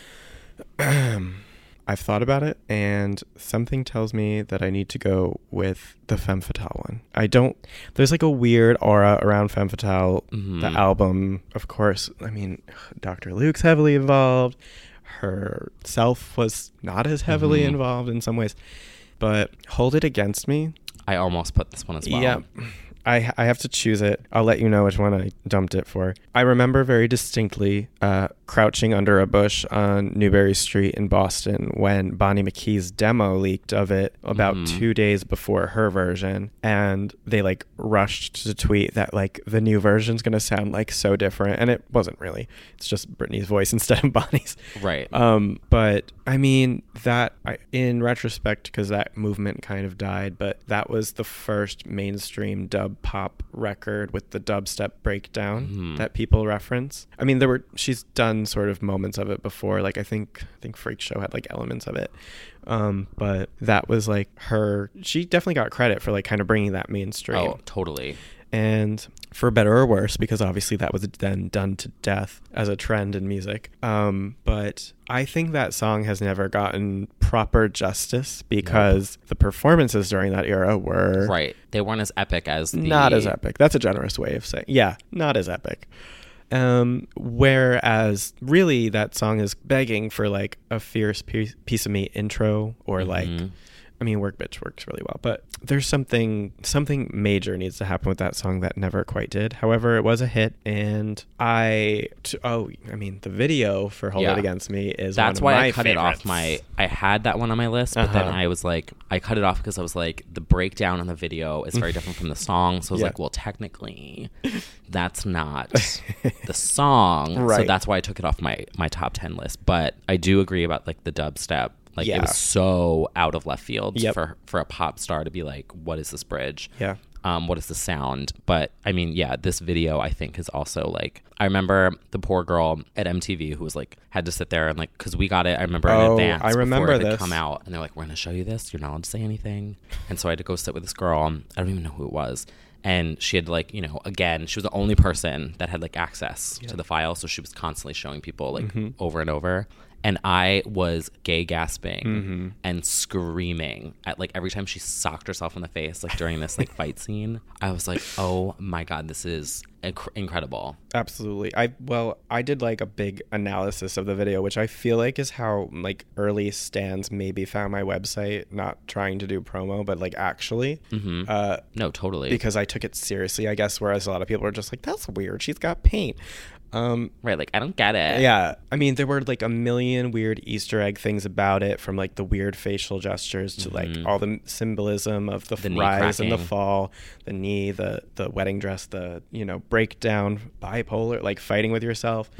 I've thought about it, and something tells me that I need to go with the Femme Fatale one. There's like a weird aura around Femme Fatale, the album. Of course, I mean, Dr. Luke's heavily involved. Herself was not as heavily involved in some ways. But Hold It Against Me. I almost put this one as well. Yeah. I have to choose it. I'll let you know which one I dumped it for. I remember very distinctly crouching under a bush on Newbury Street in Boston when Bonnie McKee's demo leaked of it about 2 days before her version. And they like rushed to tweet that like the new version's going to sound like so different. And it wasn't really. It's just Britney's voice instead of Bonnie's. Right. But I mean, in retrospect, because that movement kind of died, but that was the first mainstream dub pop record with the dubstep breakdown that people reference. I mean, she's done sort of moments of it before. Like I think Freak Show had like elements of it. But that was like she definitely got credit for like kind of bringing that mainstream. Oh, totally. And for better or worse, because obviously that was then done to death as a trend in music. But I think that song has never gotten proper justice because the performances during that era were... Right. They weren't as epic as Not as epic. That's a generous way of saying... Yeah, not as epic. Whereas really that song is begging for like a fierce piece of me intro or like... I mean, Work Bitch works really well, but there's something major needs to happen with that song that never quite did. However, it was a hit, and the video for Hold It Against Me is that's one of why my I cut favorites. it off I had that one on my list, but then I was like, I cut it off because I was like, the breakdown on the video is very different from the song, so I was like, well, technically, that's not the song, right. So that's why I took it off my top 10 list. But I do agree about like the dubstep. Like it was so out of left field for a pop star to be like, what is this bridge? Yeah. What is the sound? But I mean, yeah, this video I think is also like, I remember the poor girl at MTV who was like, had to sit there and like, because we got it, I remember in advance. I remember before it had this. come out, and they're like, we're going to show you this. You're not allowed to say anything. And so I had to go sit with this girl. I don't even know who it was. And she had like, again, she was the only person that had like access to the file. So she was constantly showing people like over and over. And I was gay gasping and screaming at like every time she socked herself in the face, like during this like fight scene. I was like, oh my God, this is incredible. Absolutely. I did like a big analysis of the video, which I feel like is how like early stans maybe found my website, not trying to do promo, but like actually. No, totally. Because I took it seriously, I guess, whereas a lot of people are just like, that's weird. She's got paint. Right, like I don't get it. Yeah, I mean there were like a million weird Easter egg things about it, from like the weird facial gestures to like all the symbolism of the rise and the fall, the knee, the wedding dress, the breakdown, bipolar, like fighting with yourself.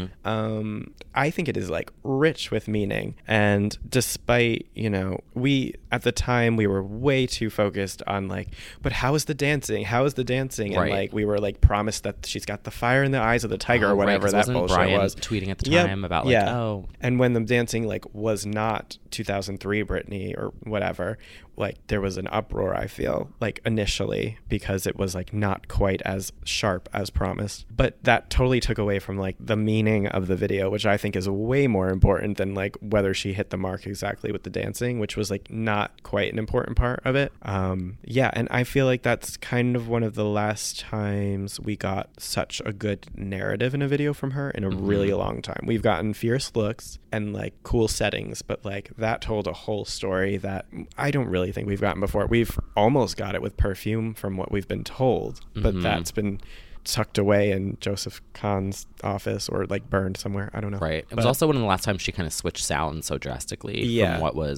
I think it is like rich with meaning, and despite we at the time we were way too focused on like, but how is the dancing, and right. like we were like promised that she's got the fire in the eyes of the tiger or whatever that bullshit Brian was. Tweeting at the time about like, oh. And when the dancing like was not 2003 Britney or whatever, like there was an uproar, I feel like initially, because it was like not quite as sharp as promised. But that totally took away from like the meaning of the video, which I think is way more important than like whether she hit the mark exactly with the dancing, which was like not quite an important part of it. And I feel like that's kind of one of the last times we got such a good narrative in a video from her in a really long time. We've gotten fierce looks and like cool settings, but like that told a whole story that I don't really think we've gotten before. We've almost got it with Perfume from what we've been told, but that's been tucked away in Joseph Kahn's office or like burned somewhere. I don't know. Right. It was also one of the last times she kind of switched sound so drastically from what was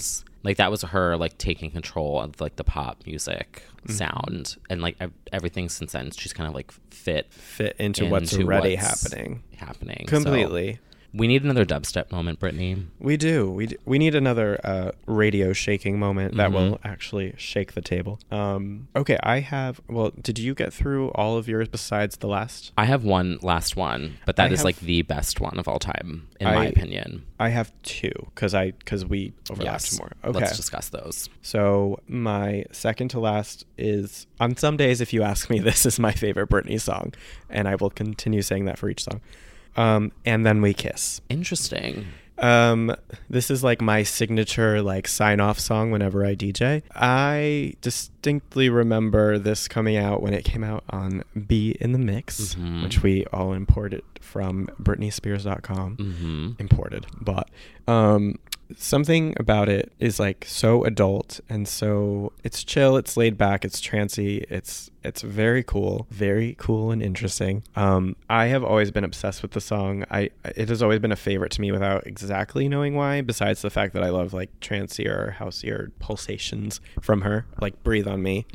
Like that was her like taking control of like the pop music sound, and like everything since then she's kind of like fit into what's already happening completely. So, we need another dubstep moment, Brittany. We do. We need another radio shaking moment that will actually shake the table. Okay, did you get through all of yours besides the last? I have one last one, but that is like the best one of all time, in my opinion. I have two, because we overlapped more. Okay. Let's discuss those. So my second to last is, on some days, if you ask me, this is my favorite Britney song, and I will continue saying that for each song. And Then We Kiss. Interesting. This is like my signature like sign off song whenever I DJ. I distinctly remember this coming out when it came out on Be in the Mix, which we all imported from BritneySpears.com. Imported, but something about it is like so adult, and so it's chill, it's laid back, it's trancey, it's very cool and interesting. I have always been obsessed with the song. It has always been a favorite to me without exactly knowing why, besides the fact that I love like trancier, houseier pulsations from her, like Breathe on Me.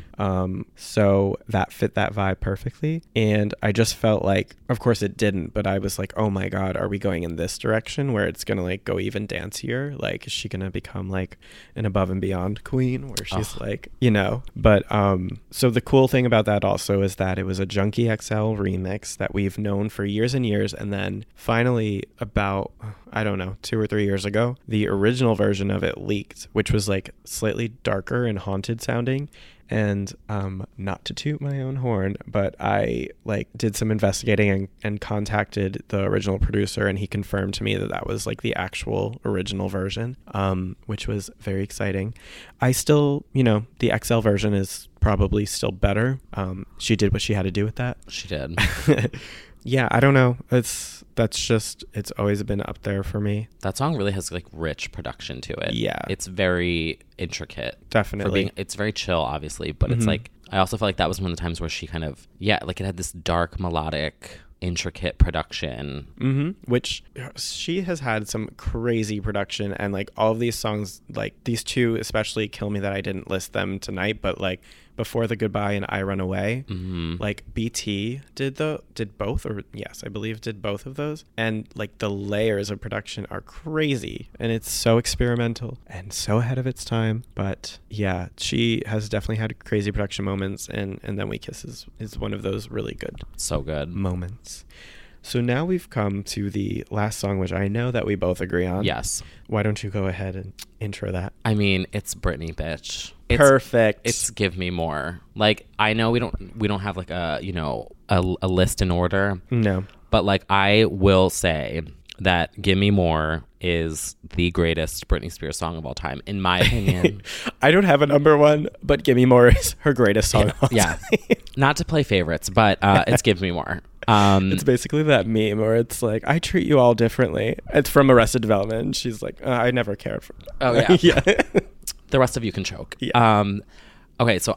So that fit that vibe perfectly, and I just felt like, of course it didn't, but I was like, oh my god, are we going in this direction where it's gonna like go even dancier? Like, is she gonna become like an Above and Beyond queen where she's like, you know? But so the cool thing about that also is that it was a Junkie XL remix that we've known for years and years, and then finally about, I don't know, 2 or 3 years ago, the original version of it leaked, which was like slightly darker and haunted sounding. And not to toot my own horn, but I like did some investigating and contacted the original producer, and he confirmed to me that was like the actual original version, which was very exciting. I still, the XL version is probably still better. She did what she had to do with that. She did. Yeah, I don't know. It's always been up there for me. That song really has like rich production to it. Yeah. It's very intricate. Definitely. It's very chill, obviously, but it's like, I also felt like that was one of the times where she kind of, like it had this dark, melodic, intricate production. Which she has had some crazy production, and like all of these songs, like these two especially kill me that I didn't list them tonight, but like Before the Goodbye and I Run Away, like BT did both, or yes, I believe did both of those, and like the layers of production are crazy, and it's so experimental and so ahead of its time. But yeah, she has definitely had crazy production moments, and Then We Kiss is one of those really good, so good moments. So now we've come to the last song, which I know that we both agree on. Yes. Why don't you go ahead and intro that? I mean, it's Britney, bitch. Perfect. It's Give Me More. Like, I know we don't have like a list in order. No. But like, I will say that Give Me More is the greatest Britney Spears song of all time, in my opinion. I don't have a number one, but Give Me More is her greatest song of all time. Not to play favorites, but it's Give Me More. It's basically that meme where it's like, I treat you all differently. It's from Arrested Development, and she's like, I never cared for. Oh yeah. Yeah. The rest of you can choke. Yeah. Okay, so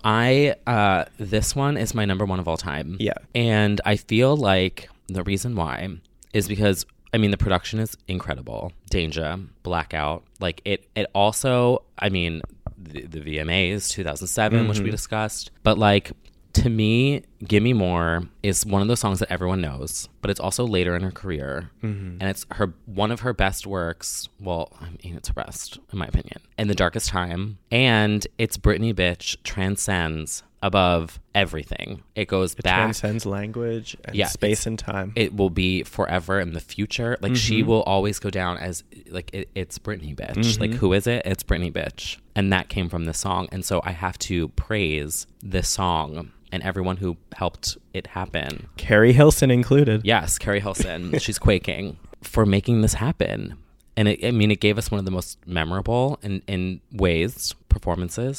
this one is my number one of all time. Yeah. And I feel like the reason why is because, I mean, the production is incredible. Danger, Blackout. Like, it also, I mean, the VMAs, 2007, which we discussed. But, like, to me, Give Me More is one of those songs that everyone knows, but it's also later in her career. And it's one of her best works. Well, I mean, it's her best, in my opinion. In the Darkest Time. And it's Britney, bitch, transcends above everything. It goes back. Transcends language and space and time. It will be forever in the future. Like, she will always go down as, like, it's Britney, bitch. Like, who is it? It's Britney, bitch. And that came from this song. And so I have to praise this song and everyone who helped it happen. Carrie Hilson included. Yes, Carrie Hilson. She's quaking for making this happen. And it gave us one of the most memorable in ways performances.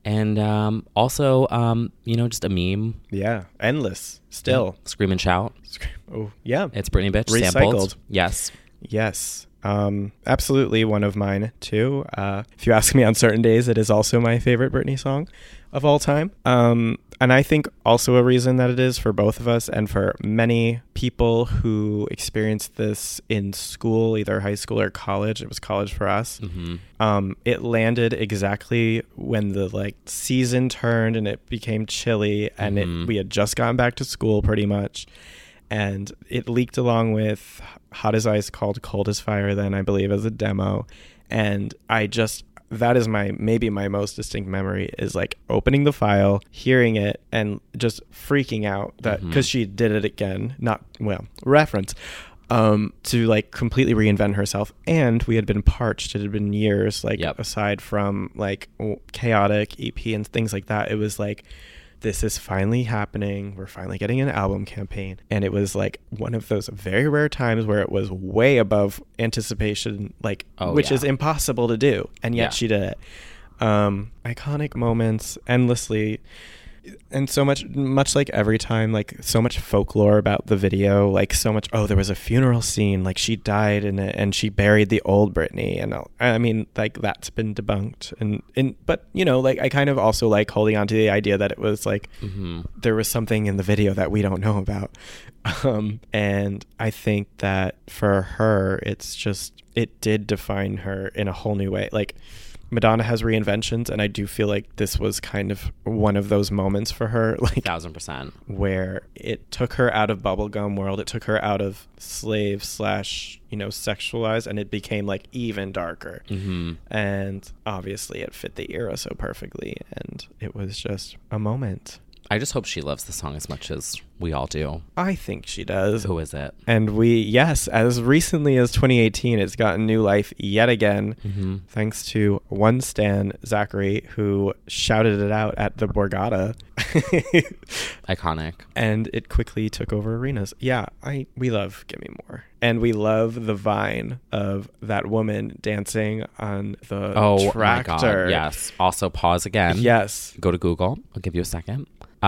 And also, just a meme. Yeah, endless. Still. Yeah. Scream and Shout. Oh, yeah. It's Britney, bitch. Recycled. Sampled. Yes. Yes. Absolutely one of mine too. If you ask me on certain days, it is also my favorite Britney song of all time. And I think also a reason that it is for both of us and for many people who experienced this in school, either high school or college. It was college for us. Mm-hmm. It landed exactly when the like season turned and it became chilly, and we had just gotten back to school pretty much. And it leaked along with Hot as Ice called Cold as Fire then, I believe, as a demo. And that is maybe my most distinct memory, is like opening the file, hearing it, and just freaking out that because she did it again, reference, to like completely reinvent herself. And we had been parched. It had been years, like aside from like Chaotic EP and things like that. It was like, this is finally happening. We're finally getting an album campaign. And it was like one of those very rare times where it was way above anticipation, like, which is impossible to do. And yet she did it. Iconic moments endlessly. And so much like every time, like so much folklore about the video, like so much, there was a funeral scene, like she died in it and she buried the old Britney. And I mean, like that's been debunked. But you know, like I kind of also like holding on to the idea that it was like, there was something in the video that we don't know about. And I think that for her, it did define her in a whole new way. Like, Madonna has reinventions, and I do feel like this was kind of one of those moments for her, like 1000%, where it took her out of bubblegum world, it took her out of slave / sexualized, and it became like even darker. And obviously it fit the era so perfectly, and it was just a moment. I just hope she loves the song as much as we all do. I think she does. Who is it? And as recently as 2018, it's gotten new life yet again, thanks to one stan, Zachary, who shouted it out at the Borgata. Iconic. And it quickly took over arenas. Yeah, we love Gimme More. And we love the vine of that woman dancing on the tractor. My God, yes. Also, pause again. Yes. Go to Google. I'll give you a second.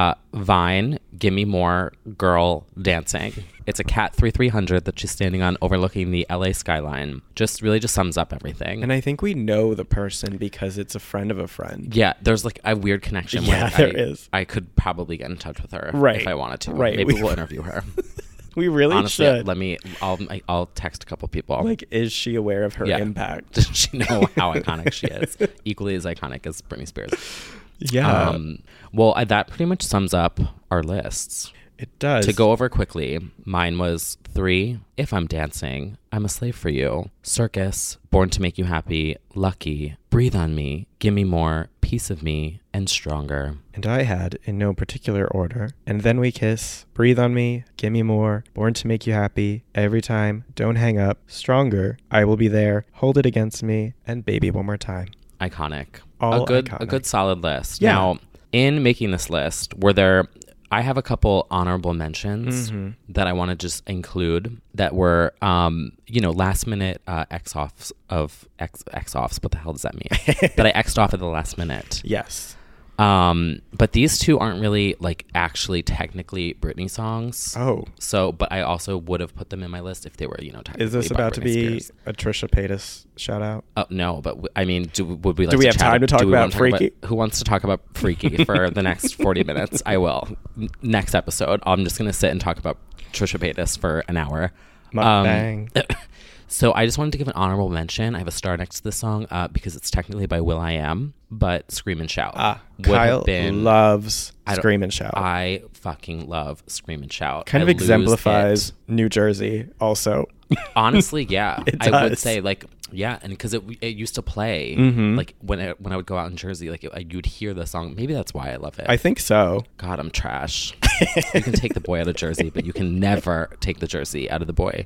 Vine, Gimme More, girl dancing. It's a Cat 3300 that she's standing on overlooking the LA skyline. Just sums up everything. And I think we know the person because it's a friend of a friend. Yeah, there's like a weird connection. Yeah, there is. I could probably get in touch with her if I wanted to. Right. Maybe we'll interview her. We really honestly should. I'll text a couple people. Like, is she aware of her impact? Does she know how iconic she is? Equally as iconic as Britney Spears. Yeah. That pretty much sums up our lists. It does. To go over quickly, mine was 3, If I'm Dancing, I'm a Slave for You, Circus, Born to Make You Happy, Lucky, Breathe on Me, Gimme More, Piece of Me, and Stronger. And I had, in no particular order, And Then We Kiss, Breathe on Me, Gimme More, Born to Make You Happy, Every Time, Don't Hang Up, Stronger, I Will Be There, Hold It Against Me, and Baby One More Time. Iconic. All a iconic. good solid list. Yeah. Now, in making this list, I have a couple honorable mentions that I want to just include that were, last minute X-offs. What the hell does that mean? That I X'd off at the last minute. Yes. But these two aren't really like actually technically Britney songs. Oh. But I also would have put them in my list if they were, technically. Is this by about Britney to be Spears. a Trisha Paytas shout out? No, but would we like do we have time to talk about Freaky? Who wants to talk about Freaky for the next 40 minutes? I will. Next episode, I'm just going to sit and talk about Trisha Paytas for an hour. Mukbang. So I just wanted to give an honorable mention. I have a star next to this song because it's technically by will.i.am, but Scream and Shout. Kyle loves Scream and Shout. I fucking love Scream and Shout. Kind of exemplifies New Jersey also. Honestly, yeah. It I does. would say and because it used to play like when I would go out in Jersey, like you'd hear the song. Maybe that's why I love it. I think so. God, I'm trash. You can take the boy out of Jersey, but you can never take the Jersey out of the boy.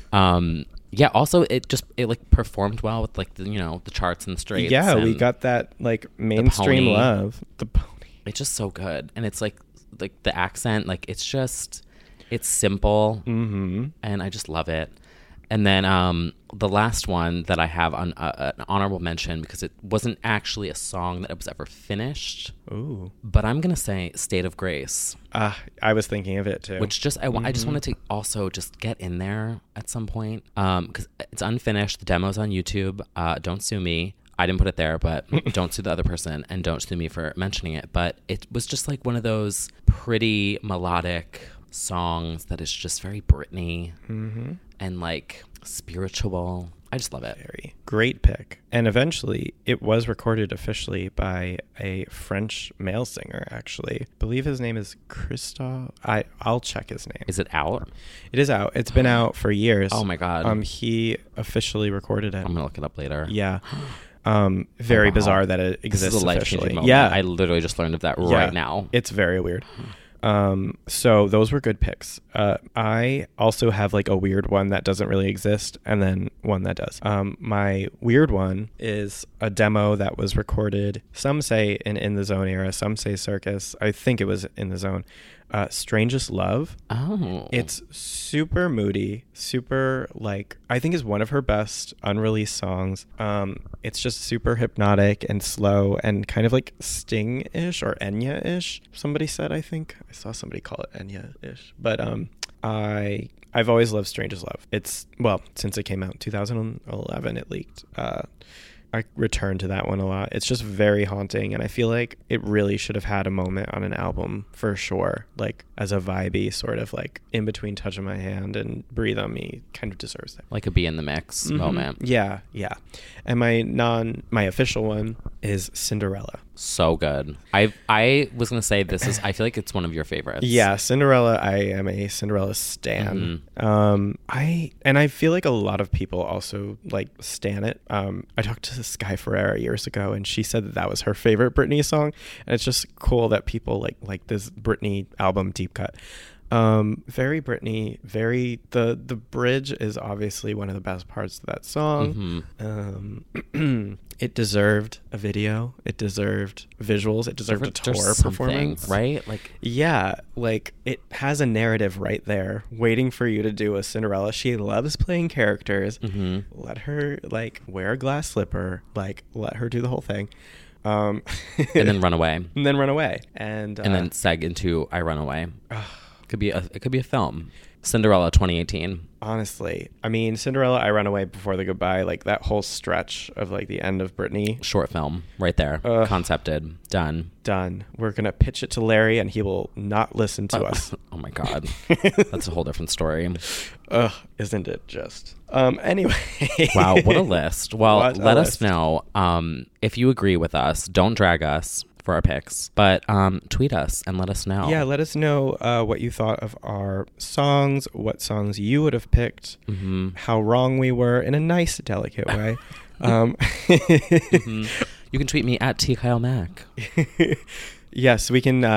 Yeah, also it like performed well with like the charts and the straights. Yeah, we got that like mainstream love. The pony. It's just so good. And it's like the accent, like it's simple and I just love it. And then the last one that I have on an honorable mention because it wasn't actually a song that was ever finished. Ooh. But I'm going to say State of Grace. I was thinking of it too. Which I just wanted to also just get in there at some point because it's unfinished. The demo's on YouTube. Don't sue me. I didn't put it there, but don't sue the other person and don't sue me for mentioning it. But it was just like one of those pretty melodic songs that is just very Britney and like spiritual. I just love it. Very great pick. And eventually it was recorded officially by a French male singer, actually. I believe his name is Christophe. I'll check his name. Is it out? It is out. It's been out for years. Oh my God. He officially recorded it. I'm gonna look it up later. Yeah. Very bizarre that it exists this is a officially. life-changing moment. Yeah. I literally just learned of that right now. It's very weird. So those were good picks. I also have like a weird one that doesn't really exist and then one that does. My weird one is a demo that was recorded, some say in the Zone era, some say Circus. I think it was in the Zone. Strangest Love. Oh. It's super moody, super like, I think is one of her best unreleased songs. It's just super hypnotic and slow and kind of like Sting-ish or Enya-ish. Somebody said, I think. I saw somebody call it Enya-ish. But I've always loved Strangest Love. It's, well, since it came out in 2011, it leaked. I return to that one a lot. It's just very haunting, and I feel like it really should have had a moment on an album for sure, like as a vibey sort of like in between Touch of My Hand and Breathe on Me kind of deserves that. Like a Be in the Mix moment. Yeah. And my official one is Cinderella. So good. I was gonna say I feel like it's one of your favorites. Yeah, Cinderella. I am a Cinderella stan. I feel like a lot of people also like stan it. I talked to Sky Ferreira years ago, and she said that was her favorite Britney song, and it's just cool that people like this Britney album Deep Cut. Very Britney, very the bridge is obviously one of the best parts of that song. It deserved a video, it deserved visuals, it deserved a tour performance, right? Like, yeah, like it has a narrative right there waiting for you to do a Cinderella. She loves playing characters. Let her like wear a glass slipper, like let her do the whole thing. And then run away. And then run away. And then seg into I Run Away. It could be a film. Cinderella 2018. Honestly, I mean, Cinderella, I Run Away, Before the Goodbye, like that whole stretch of like the end of Britney. Short film right there. Concepted. Done. We're going to pitch it to Larry and he will not listen to us. Oh my God. That's a whole different story. Isn't it just? Anyway. Wow, what a list. Well, let us know if you agree with us. Don't drag us for our picks, but tweet us and let us know. Yeah, let us know what you thought of our songs, what songs you would have picked, how wrong we were in a nice, delicate way. You can tweet me at @TKyleMac. Yes, we'll do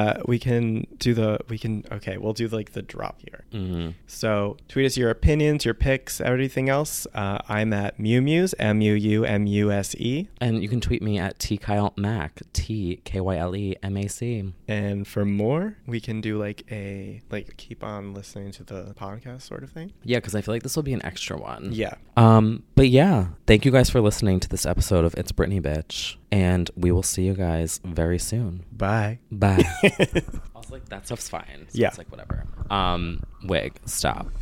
like the drop here. So tweet us your opinions, your picks, everything else. I'm at MuMuse, MUUMUSE. And you can tweet me at @TKyleMac, TKYLEMAC. And for more, we can do keep on listening to the podcast sort of thing. Yeah, because I feel like this will be an extra one. Yeah. But yeah, thank you guys for listening to this episode of It's Britney Bitch. And we will see you guys very soon. Bye. I was like, that stuff's fine. So yeah. It's like, whatever. Wig, stop.